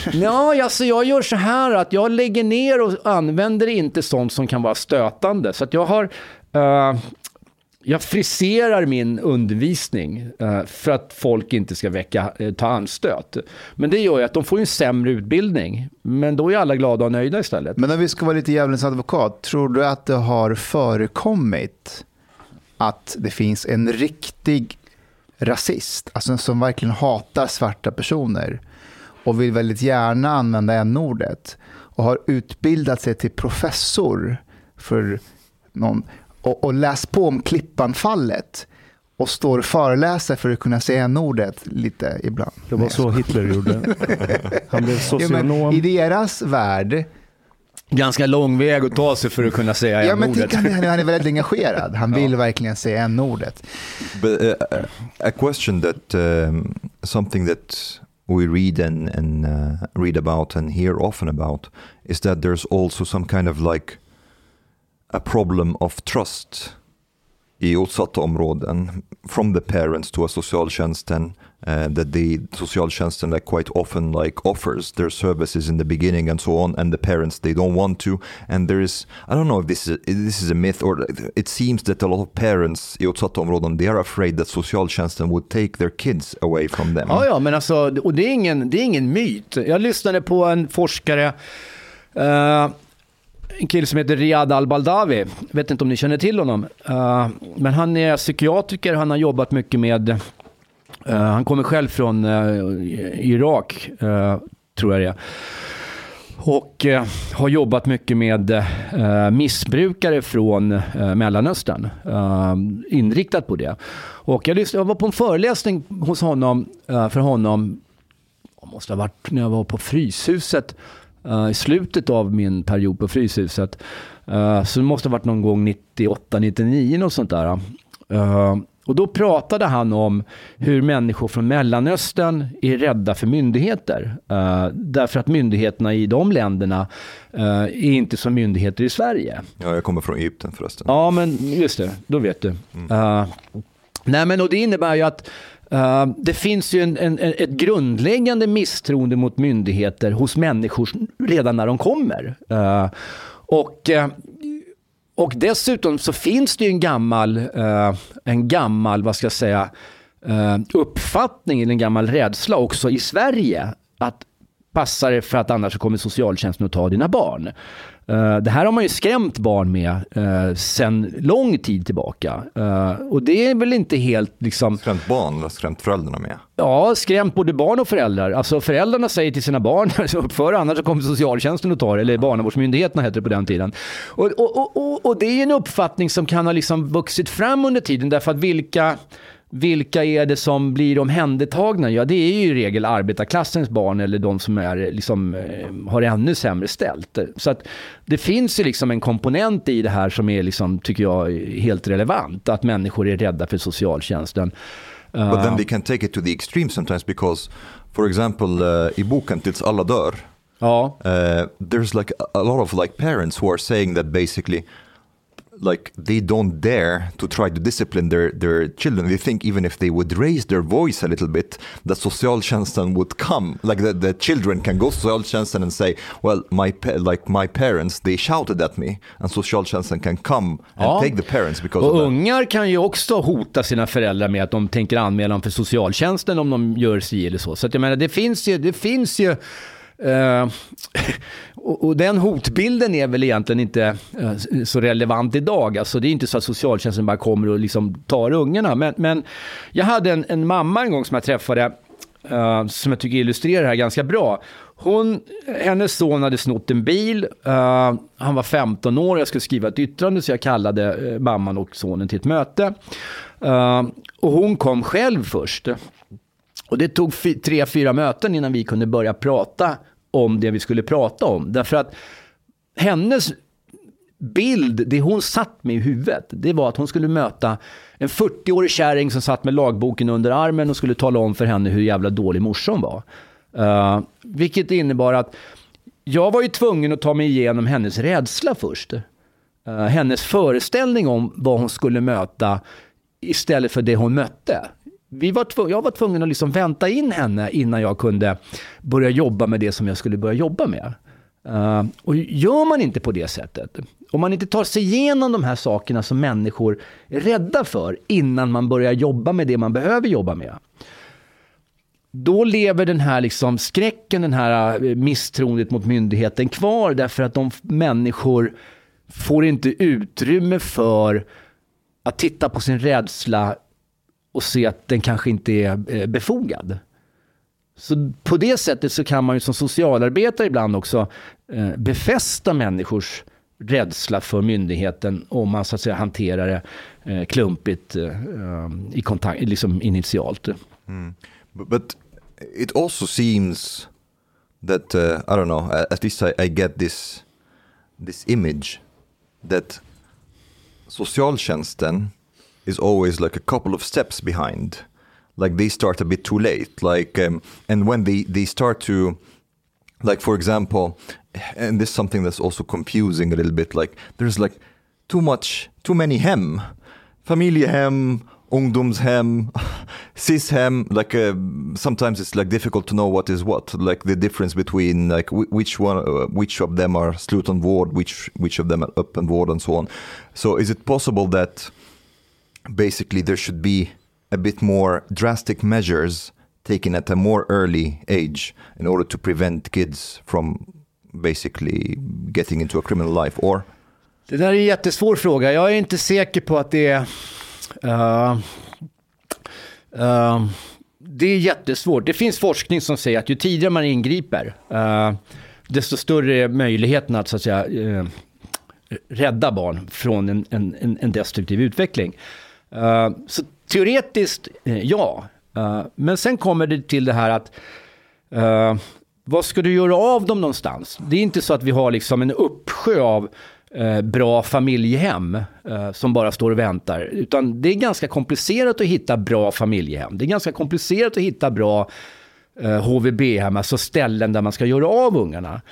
Ja, alltså jag gör så här att jag lägger ner och använder inte sånt som kan vara stötande. Så att jag har... Uh, Jag friserar min undervisning uh, för att folk inte ska väcka, uh, ta anstöt. Men det gör ju att de får en sämre utbildning. Men då är alla glada och nöjda istället. Men om vi ska vara lite djävulens advokat, tror du att det har förekommit att det finns en riktig rasist, alltså som verkligen hatar svarta personer och vill väldigt gärna använda n-ordet och har utbildat sig till professor för någon... Och, och läs på om Klippanfallet och står och föreläser för att kunna säga n-ordet lite ibland. Det var så Hitler gjorde. Han blev socionom. Ja, i deras värld... Ganska lång väg att ta sig för att kunna säga ja, n-ordet. Men han, han är väldigt engagerad. Han vill ja. verkligen säga n-ordet. But uh, a question that... Um, something that we read and, and uh, read about and hear often about is that there's also some kind of like... a problem of trust i utsatta områden from the parents to a socialtjänsten uh, that the socialtjänsten like quite often like offers their services in the beginning and so on, and the parents they don't want to, and there is I don't know if this is a, this is a myth or it seems that a lot of parents i utsatta områden they are afraid that socialtjänsten would take their kids away from them. Ja, ja, men alltså, och det är ingen, det är ingen myt. Jag lyssnade på en forskare, uh, en kille som heter Riyad Al-Baldawi. Jag vet inte om ni känner till honom. Uh, men han är psykiatriker, han har jobbat mycket med, uh, han kommer själv från uh, Irak, uh, tror jag det är. Och uh, har jobbat mycket med uh, missbrukare från uh, Mellanöstern. Uh, inriktat på det. Och jag, lyssnade, jag var på en föreläsning hos honom, uh, för honom, det måste ha varit när jag var på Fryshuset, uh, i slutet av min period på Fryshuset. Uh, så det måste ha varit någon gång nittioåtta nittionio och sånt där. Uh, och då pratade han om hur människor från Mellanöstern är rädda för myndigheter. Uh, därför att myndigheterna i de länderna uh, är inte som myndigheter i Sverige. Ja, jag kommer från Egypten förresten. Ja, men just det, då vet du. Mm. Uh, nej, men och det innebär ju att Uh, det finns ju en, en, ett grundläggande misstroende mot myndigheter hos människor redan när de kommer. Uh, och, uh, och dessutom så finns det ju en gammal, uh, en gammal vad ska jag säga, uh, uppfattning eller en gammal rädsla också i Sverige att passa det för att annars kommer socialtjänsten att ta dina barn. Uh, det här har man ju skrämt barn med uh, sedan lång tid tillbaka. Uh, och det är väl inte helt liksom... Skrämt barn eller skrämt föräldrarna med? Ja, skrämt både barn och föräldrar. Alltså föräldrarna säger till sina barn uppför annars så kommer socialtjänsten att ta det, eller barnavårdsmyndigheterna heter det på den tiden. Och, och, och, och, och det är en uppfattning som kan ha liksom vuxit fram under tiden, därför att vilka... Vilka är det som blir omhändertagna? Ja, det är ju i regel arbetarklassens barn eller de som är, liksom, har ännu sämre ställt. Så att det finns ju liksom en komponent i det här som är, liksom, tycker jag, helt relevant. Att människor är rädda för socialtjänsten. Uh, But then we can take it to the extreme sometimes because, for example, uh, i boken Tills alla dör, ja. uh, there's like a, a lot of like parents who are saying that basically like they don't dare to try to discipline their, their children. They think even if they would raise their voice a little bit, that socialtjänsten would come. Like the, the children can go to socialtjänsten and say, well, my like my parents, they shouted at me. And socialtjänsten can come and ja. take the parents because och of that. Ungar kan ju också hota sina föräldrar med att de tänker anmäla dem för socialtjänsten om de gör sig eller så. Så att jag menar, det finns ju... Det finns ju Uh, och, och den hotbilden är väl egentligen inte uh, så relevant idag. Alltså det är inte så att socialtjänsten bara kommer och liksom tar ungarna. Men, men jag hade en, en mamma en gång som jag träffade uh, som jag tycker illustrerar det här ganska bra. Hon, hennes son hade snott en bil. Uh, han var femton år. Jag skulle skriva ett yttrande så jag kallade uh, mamman och sonen till ett möte. Uh, och hon kom själv först. Och det tog f- tre, fyra möten innan vi kunde börja prata om det vi skulle prata om. Därför att hennes bild, det hon satt med i huvudet, det var att hon skulle möta en fyrtioårig kärring som satt med lagboken under armen och skulle tala om för henne hur jävla dålig morsan var. Uh, vilket innebar att jag var ju tvungen att ta mig igenom hennes rädsla först. Uh, hennes föreställning om vad hon skulle möta istället för det hon mötte. Vi var tv- jag var tvungen att liksom vänta in henne innan jag kunde börja jobba med det som jag skulle börja jobba med. Uh, och gör man inte på det sättet, om man inte tar sig igenom de här sakerna som människor är rädda för innan man börjar jobba med det man behöver jobba med, då lever den här liksom skräcken, den här misstroendet mot myndigheten kvar, därför att de människor får inte utrymme för att titta på sin rädsla och se att den kanske inte är befogad. Så på det sättet så kan man ju som socialarbetare ibland också eh, befästa människors rädsla för myndigheten om man så att säga hanterar det eh, klumpigt eh, i kontakt, liksom initialt. Mm. But, but it also seems that uh, I don't know, at least I, I get this this image that socialtjänsten is always like a couple of steps behind. Like they start a bit too late. Like, um, and when they, they start to, like, for example, and this is something that's also confusing a little bit, like there's like too much, too many hem. familjehem, ungdomshem, cishem, like uh, sometimes it's like difficult to know what is what, like the difference between like w- which one, uh, which of them are slutenvård, which which of them are öppenvård and so on. So is it possible that basically there should be a bit more drastic measures taken at a more early age in order to prevent kids from basically getting into a criminal life? Or det där är en jättesvår fråga. Jag är inte säker på att det är uh, uh, det är jättesvårt. Det finns forskning som säger att ju tidigare man ingriper uh, desto större är möjligheten att, så att säga, uh, rädda barn från en, en, en destruktiv utveckling. Uh, så teoretiskt, uh, ja. Uh, men sen kommer det till det här att uh, vad ska du göra av dem någonstans? Det är inte så att vi har liksom en uppsjö av uh, bra familjehem uh, som bara står och väntar. Utan det är ganska komplicerat att hitta bra familjehem. Det är ganska komplicerat att hitta bra uh, H V B-hem, alltså ställen där man ska göra av ungarna.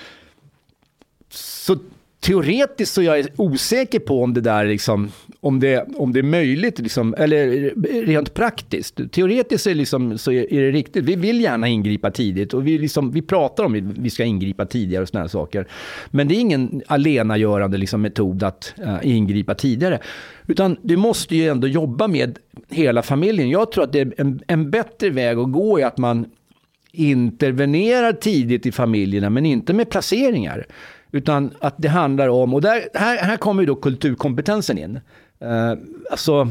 Så teoretiskt så jag är osäker på om det där liksom, om det, om det är möjligt liksom, eller rent praktiskt. Teoretiskt är, liksom, så är det riktigt. Vi vill gärna ingripa tidigt och vi, liksom, vi pratar om att vi ska ingripa tidigare och såna här saker. Men det är ingen alenagörande liksom, metod att uh, ingripa tidigare. Utan du måste ju ändå jobba med hela familjen. Jag tror att det är en, en bättre väg att gå är att man intervenerar tidigt i familjerna, men inte med placeringar. Utan att det handlar om, och där, här, här kommer ju då kulturkompetensen in. Uh, alltså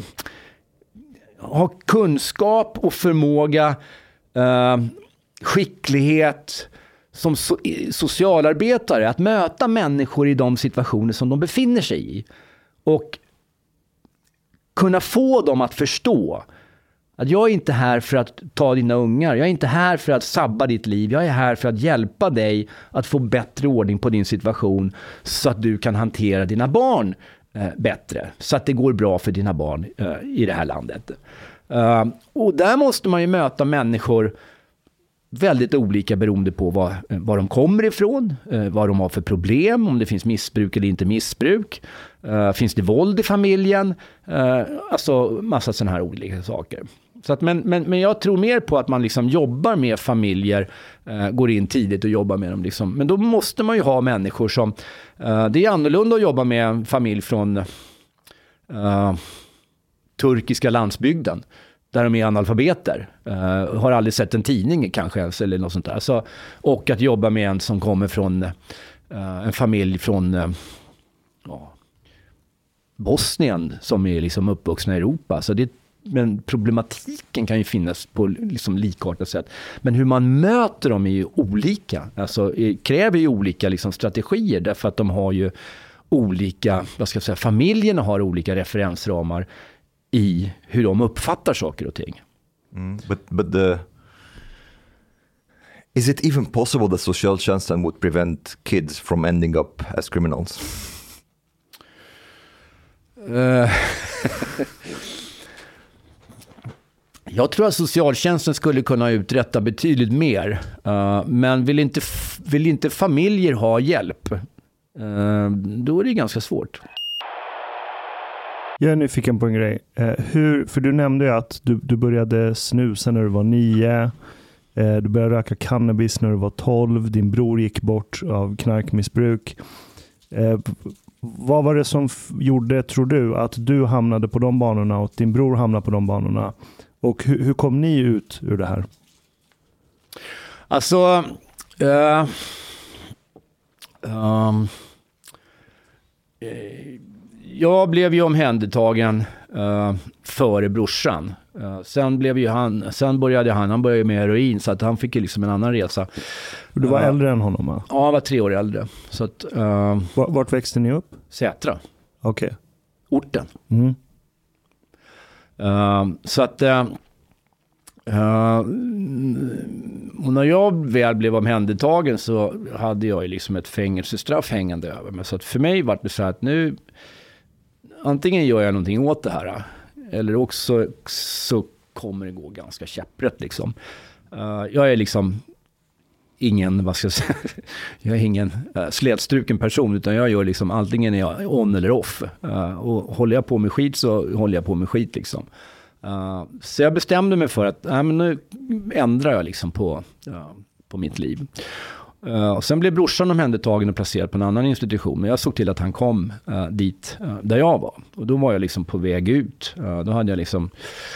ha kunskap och förmåga, uh, skicklighet som so- socialarbetare att möta människor i de situationer som de befinner sig i. Och kunna få dem att förstå att jag är inte här för att ta dina ungar. Jag är inte här för att sabba ditt liv. Jag är här för att hjälpa dig att få bättre ordning på din situation så att du kan hantera dina barn eh, bättre. Så att det går bra för dina barn eh, i det här landet. Uh, och där måste man ju möta människor väldigt olika beroende på var, var de kommer ifrån, eh, vad de har för problem, om det finns missbruk eller inte missbruk. Uh, finns det våld i familjen? Uh, alltså massa sådana här olika saker. Så att, men, men, men jag tror mer på att man liksom jobbar med familjer, uh, går in tidigt och jobbar med dem. Liksom. Men då måste man ju ha människor som... Uh, det är annorlunda att jobba med en familj från uh, turkiska landsbygden. Där de är analfabeter. Uh, har aldrig sett en tidning kanske ens eller något sånt där. Så, och att jobba med en som kommer från uh, en familj från... Uh, ja, Bosnien som är liksom uppvuxna i Europa. Så det, men problematiken kan ju finnas på liksom likartat sätt. Men hur man möter dem är ju olika. Alltså kräver ju olika liksom strategier därför att de har ju olika, vad ska jag säga, familjerna har olika referensramar i hur de uppfattar saker och ting. Mm, but but the is it even possible that socialtjänsten would prevent kids from ending up as criminals? Uh, jag tror att socialtjänsten skulle kunna uträtta betydligt mer. Uh, men vill inte, vill inte familjer ha hjälp, uh, då är det ganska svårt. Jag är nyfiken på en grej. Uh, hur, för du nämnde ju att du, du började snusa när du var nio. Uh, du började röka cannabis när du var tolv. Din bror gick bort av knarkmissbruk. Uh, Vad var det som f- gjorde, tror du, att du hamnade på de banorna och din bror hamnade på de banorna? Och hur, hur kom ni ut ur det här? Alltså, uh, um, jag blev ju omhändertagen uh, före brorsan. Uh, sen blev ju han, sen började han, han började med heroin så att han fick ju liksom en annan resa. Du var uh, äldre än honom, va? Ja, han var tre år äldre. Så att, uh, vart, vart växte ni upp? Sätra. Okej. Okay. Orten. Mm. Uh, så att uh, uh, och när jag väl blev omhändertagen så hade jag ju liksom ett fängelsestraff hängande över mig. Så att för mig var det så att nu antingen gör jag någonting åt det här eller också så kommer det gå ganska käpprätt liksom. Uh, jag är liksom ingen, vad ska jag säga, jag är ingen uh, slätstruken person, utan jag gör liksom antingen är jag on eller off. Uh, och håller jag på med skit så håller jag på med skit liksom. Uh, så jag bestämde mig för att uh, men nu ändrar jag liksom på, uh, på mitt liv. Uh, och sen blev brorsan omhändertagen och placerad på en annan institution. Men jag såg till att han kom uh, dit uh, där jag var. Och då var jag liksom på väg ut. Uh, då hade jag liksom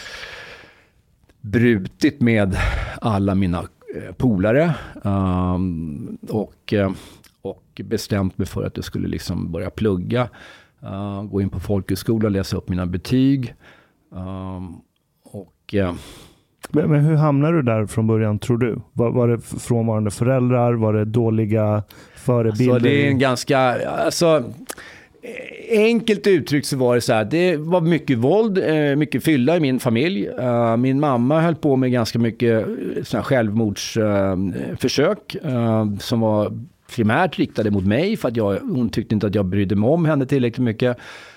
brutit med alla mina uh, polare. Um, och, uh, och bestämt mig för att jag skulle liksom börja plugga. Uh, gå in på folkhögskola och läsa upp mina betyg. Um, och... Uh, Men, men hur hamnade du där från början, tror du? Var, var det frånvarande föräldrar? Var det dåliga förebilder? Alltså det är en ganska... Alltså, enkelt uttryckt så var det så här. Det var mycket våld, mycket fylla i min familj. Min mamma höll på med ganska mycket såna självmordsförsök som var primärt riktade mot mig. För att jag, hon tyckte inte att jag brydde mig om henne tillräckligt mycket.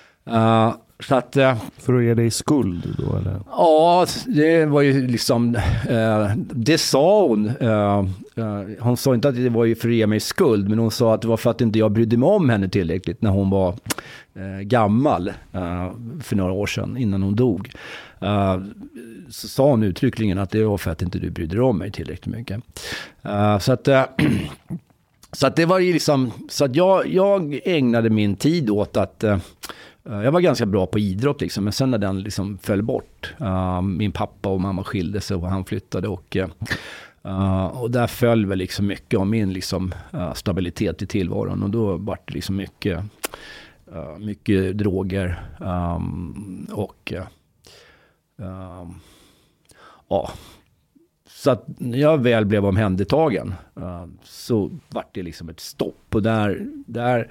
Så att, för att ge dig skuld då, eller? Ja, det var ju liksom eh, det sa hon eh, hon sa inte att det var ju för att ge mig skuld, men hon sa att det var för att inte jag brydde mig om henne tillräckligt när hon var eh, gammal eh, för några år sedan innan hon dog. Eh, så sa hon uttryckligen att det var för att inte du brydde dig om mig tillräckligt mycket. Eh, så att eh, så att det var ju liksom så att jag, jag ägnade min tid åt att eh, jag var ganska bra på idrott liksom, men sen när den liksom föll bort, uh, min pappa och mamma skilde sig och han flyttade och, uh, och där föll väl liksom mycket av min liksom, uh, stabilitet i tillvaron, och då var det liksom mycket, uh, mycket droger um, och uh, uh, ja, så att när jag väl blev omhändertagen uh, så var det liksom ett stopp, och där, där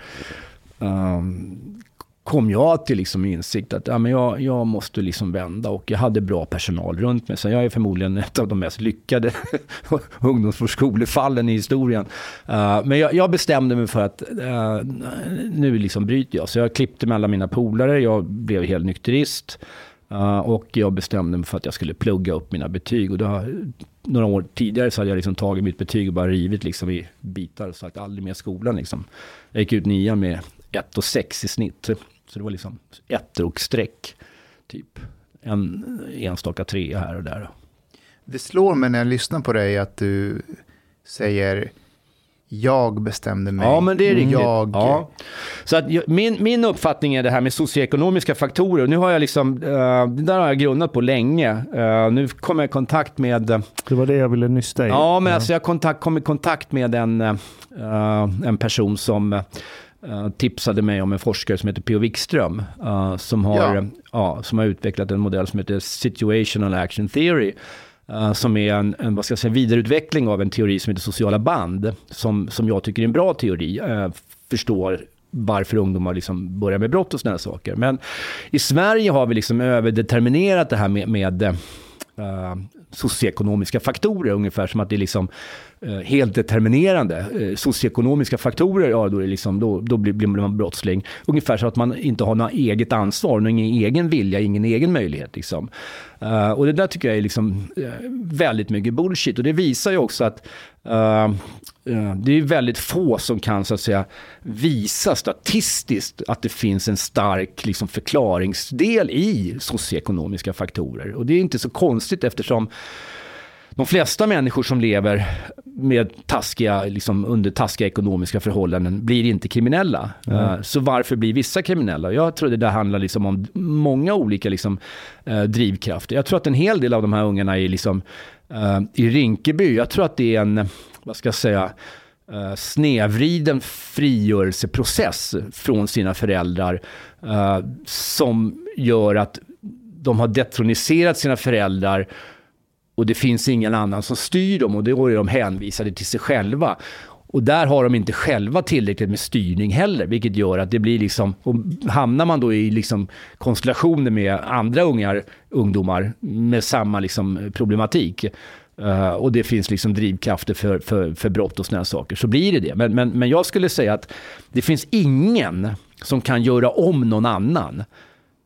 um, kom jag till liksom insikt att ja, men jag, jag måste liksom vända, och jag hade bra personal runt mig, så jag är förmodligen ett av de mest lyckade ungdomsvårdsskolefallen i historien. Uh, men jag, jag bestämde mig för att uh, nu liksom bryter jag, så jag klippte med alla mina polare, jag blev helt nykterist uh, och jag bestämde mig för att jag skulle plugga upp mina betyg, och då, några år tidigare så hade jag liksom tagit mitt betyg och bara rivit liksom i bitar och sagt aldrig mer skolan liksom. Jag gick ut nian med ett och sex i snitt. Så det var liksom ett och streck. Typ en enstaka tre här och där. Det slår mig när jag lyssnar på dig att du säger jag bestämde mig. Ja, men det är riktigt. Jag... Ja. Så att min, min uppfattning är det här med socioekonomiska faktorer. Nu har jag liksom, uh, det där har jag grundat på länge. Uh, nu kommer jag i kontakt med... Uh, det var det jag ville nysta i. Ja, men ja. Alltså jag kontakt, kom i kontakt med en, uh, en person som... Uh, Uh, tipsade mig om en forskare som heter P O Wikström uh, som, har, ja. Uh, som har utvecklat en modell som heter Situational Action Theory, uh, som är en, en vad ska jag säga, vidareutveckling av en teori som heter sociala band, som, som jag tycker är en bra teori, uh, förstår varför ungdomar liksom börjar med brott och sådana saker. Men i Sverige har vi liksom överdeterminerat det här med, med uh, socioekonomiska faktorer, ungefär som att det är liksom uh, helt determinerande. Uh, socioekonomiska faktorer, ja då, är det liksom, då, då blir, blir man brottsling. Ungefär så att man inte har något eget ansvar, någon egen vilja, ingen egen möjlighet. Liksom. Uh, och det där tycker jag är liksom, uh, väldigt mycket bullshit. Och det visar ju också att uh, uh, det är väldigt få som kan så att säga visa statistiskt att det finns en stark liksom, förklaringsdel i socioekonomiska faktorer. Och det är inte så konstigt, eftersom de flesta människor som lever med taskiga, liksom under taskiga ekonomiska förhållanden blir inte kriminella. Mm. Uh, så varför blir vissa kriminella? Jag tror det där handlar liksom om många olika liksom, uh, drivkrafter. Jag tror att en hel del av de här ungarna är liksom, uh, i Rinkeby. Jag tror att det är en, vad ska jag säga, uh, snevriden frigörelseprocess från sina föräldrar uh, som gör att de har detroniserat sina föräldrar, och det finns ingen annan som styr dem, och då är de hänvisade till sig själva. Och där har de inte själva tillräckligt med styrning heller, vilket gör att det blir liksom, och hamnar man då i liksom konstellationer med andra ungar, ungdomar med samma liksom problematik, uh, och det finns liksom drivkrafter för, för, för brott och såna saker, så blir det det. Men, men, men jag skulle säga att det finns ingen som kan göra om någon annan.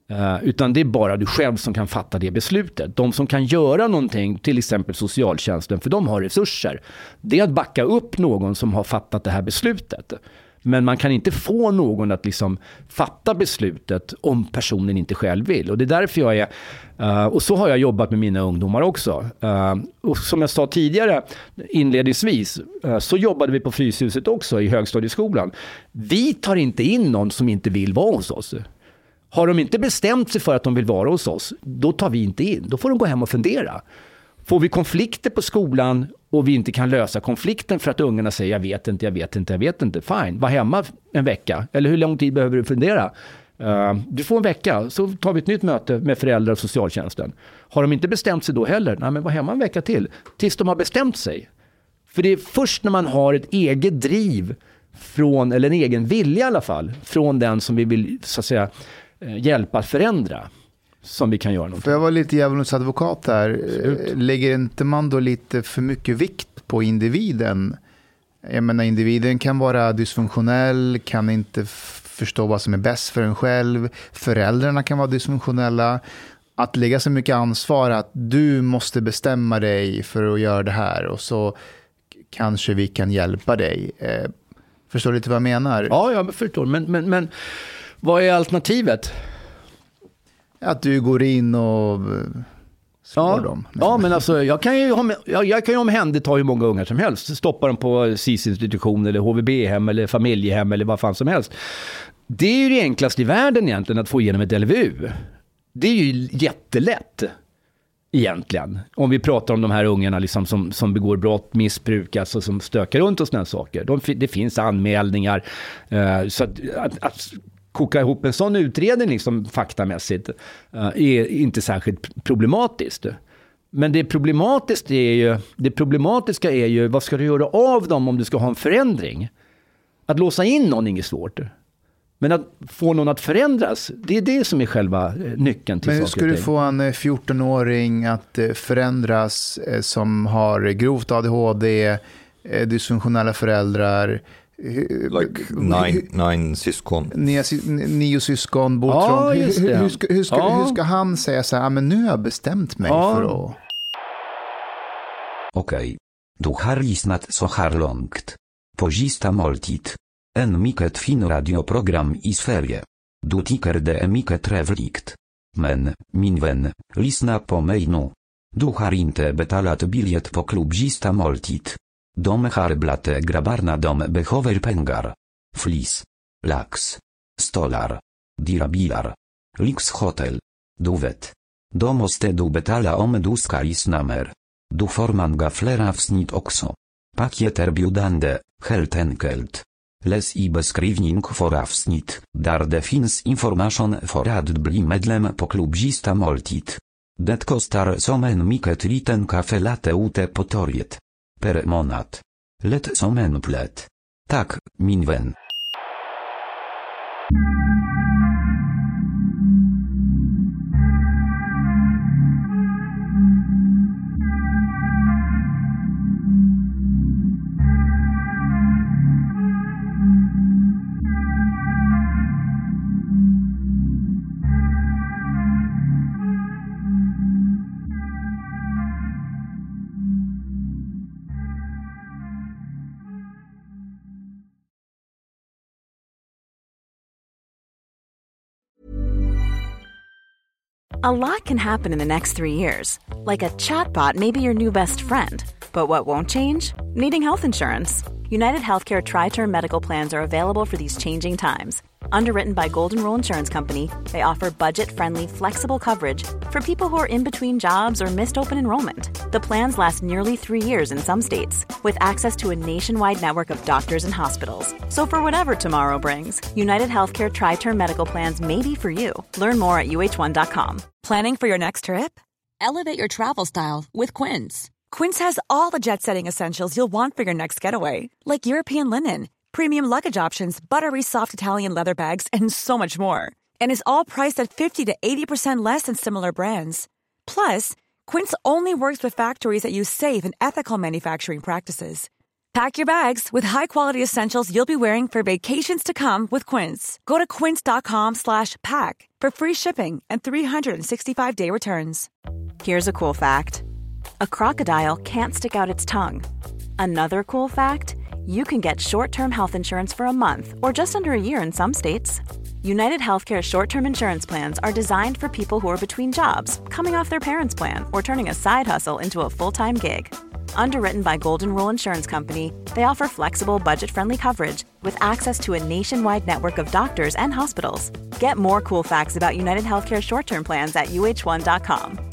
Uh, utan det är bara du själv som kan fatta det beslutet. De som kan göra någonting, till exempel socialtjänsten, för de har resurser, det är att backa upp någon som har fattat det här beslutet. Men man kan inte få någon att liksom fatta beslutet om personen inte själv vill. Och det är därför jag är... Uh, och så har jag jobbat med mina ungdomar också. Uh, och som jag sa tidigare inledningsvis uh, så jobbade vi på Fryshuset också i högstadieskolan. Vi tar inte in någon som inte vill vara hos oss. Har de inte bestämt sig för att de vill vara hos oss, då tar vi inte in. Då får de gå hem och fundera. Får vi konflikter på skolan och vi inte kan lösa konflikten för att ungarna säger jag vet inte, jag vet inte, jag vet inte. Fine, var hemma en vecka. Eller hur lång tid behöver du fundera? Uh, du får en vecka, så tar vi ett nytt möte med föräldrar och socialtjänsten. Har de inte bestämt sig då heller? Nej, men var hemma en vecka till. Tills de har bestämt sig. För det är först när man har ett eget driv från, eller en egen vilja i alla fall, från den som vi vill så att säga hjälpa att förändra, som vi kan göra något. För jag var lite djävulens advokat där. Lägger inte man då lite för mycket vikt på individen? Jag menar, individen kan vara dysfunktionell, kan inte f- förstå vad som är bäst för en själv. Föräldrarna kan vara dysfunktionella. Att lägga så mycket ansvar att du måste bestämma dig för att göra det här och så kanske vi kan hjälpa dig. Eh, förstår du lite vad jag menar? Ja, jag förstår. Men, men, men vad är alternativet? Att du går in och slår ja, dem. Ja, men alltså jag kan ju ha, jag, jag kan ju omhänderta hur många ungar som helst. Stoppa dem på S I S-institution eller H V B-hem eller familjehem eller vad fan som helst. Det är ju det enklaste i världen egentligen att få igenom ett L V U. Det är ju jättelätt egentligen. Om vi pratar om de här ungarna liksom som, som begår brott, missbrukas och som stökar runt och sådana saker. De, det finns anmälningar. Uh, så att, att, att koka ihop en sån utredning liksom faktamässigt uh, är inte särskilt problematiskt. Men det problematiskt är ju, det problematiska är ju vad ska du göra av dem om du ska ha en förändring? Att låsa in någon är inget svårt. Men att få någon att förändras, det är det som är själva nyckeln till saker. Men hur ska du få en fjorton-åring att förändras som har grovt A D H D, dysfunktionella föräldrar, like nine, nine syskon. Nio, nio syskon, bor ja, trångt. Hur, hur, hur, ska, hur, ska, ja. hur ska han säga så här, ah, men nu har jag bestämt mig ja. för att... Okej. Du har lyssnat så här långt. På sista måltid. En mycket fin radioprogram i Sverige. Du tycker det är mycket trevligt. Men, min vän, lyssna på mig nu. Du har inte betalat biljett på klubb sista måltid. De har blate grabbarna de behöver pengar. Flis. Lax. Stolar. Dyra bilar. Lyxhotel. Du vet. Då måste du betala om du ska lyssna mer. Du får många fler avsnitt också. Paket erbjudande, helt enkelt. Läs i beskrivning för avsnitt, där det finns information för att bli medlem på klubb sista måltid. Det kostar som en mycket liten kaffe latte ute på torget. Per månad. Lätt som en plätt. Tack, min vän. A lot can happen in the next three years. Like a chatbot may be your new best friend. But what won't change? Needing health insurance. United Healthcare Tri-Term Medical Plans are available for these changing times. Underwritten by Golden Rule Insurance Company, they offer budget-friendly, flexible coverage for people who are in between jobs or missed open enrollment. The plans last nearly three years in some states, with access to a nationwide network of doctors and hospitals. So for whatever tomorrow brings, United Healthcare Tri-Term Medical Plans may be for you. Learn more at U H one dot com. Planning for your next trip? Elevate your travel style with Quince. Quince has all the jet-setting essentials you'll want for your next getaway, like European linen, premium luggage options, buttery soft Italian leather bags, and so much more. And is all priced at fifty to eighty percent less than similar brands. Plus, Quince only works with factories that use safe and ethical manufacturing practices. Pack your bags with high-quality essentials you'll be wearing for vacations to come with Quince. Go to quince.com slash pack for free shipping and three sixty-five day returns. Here's a cool fact. A crocodile can't stick out its tongue. Another cool fact, you can get short-term health insurance for a month or just under a year in some states. United Healthcare short-term insurance plans are designed for people who are between jobs, coming off their parents' plan, or turning a side hustle into a full-time gig. Underwritten by Golden Rule Insurance Company, they offer flexible, budget-friendly coverage with access to a nationwide network of doctors and hospitals. Get more cool facts about United Healthcare short-term plans at U H one dot com.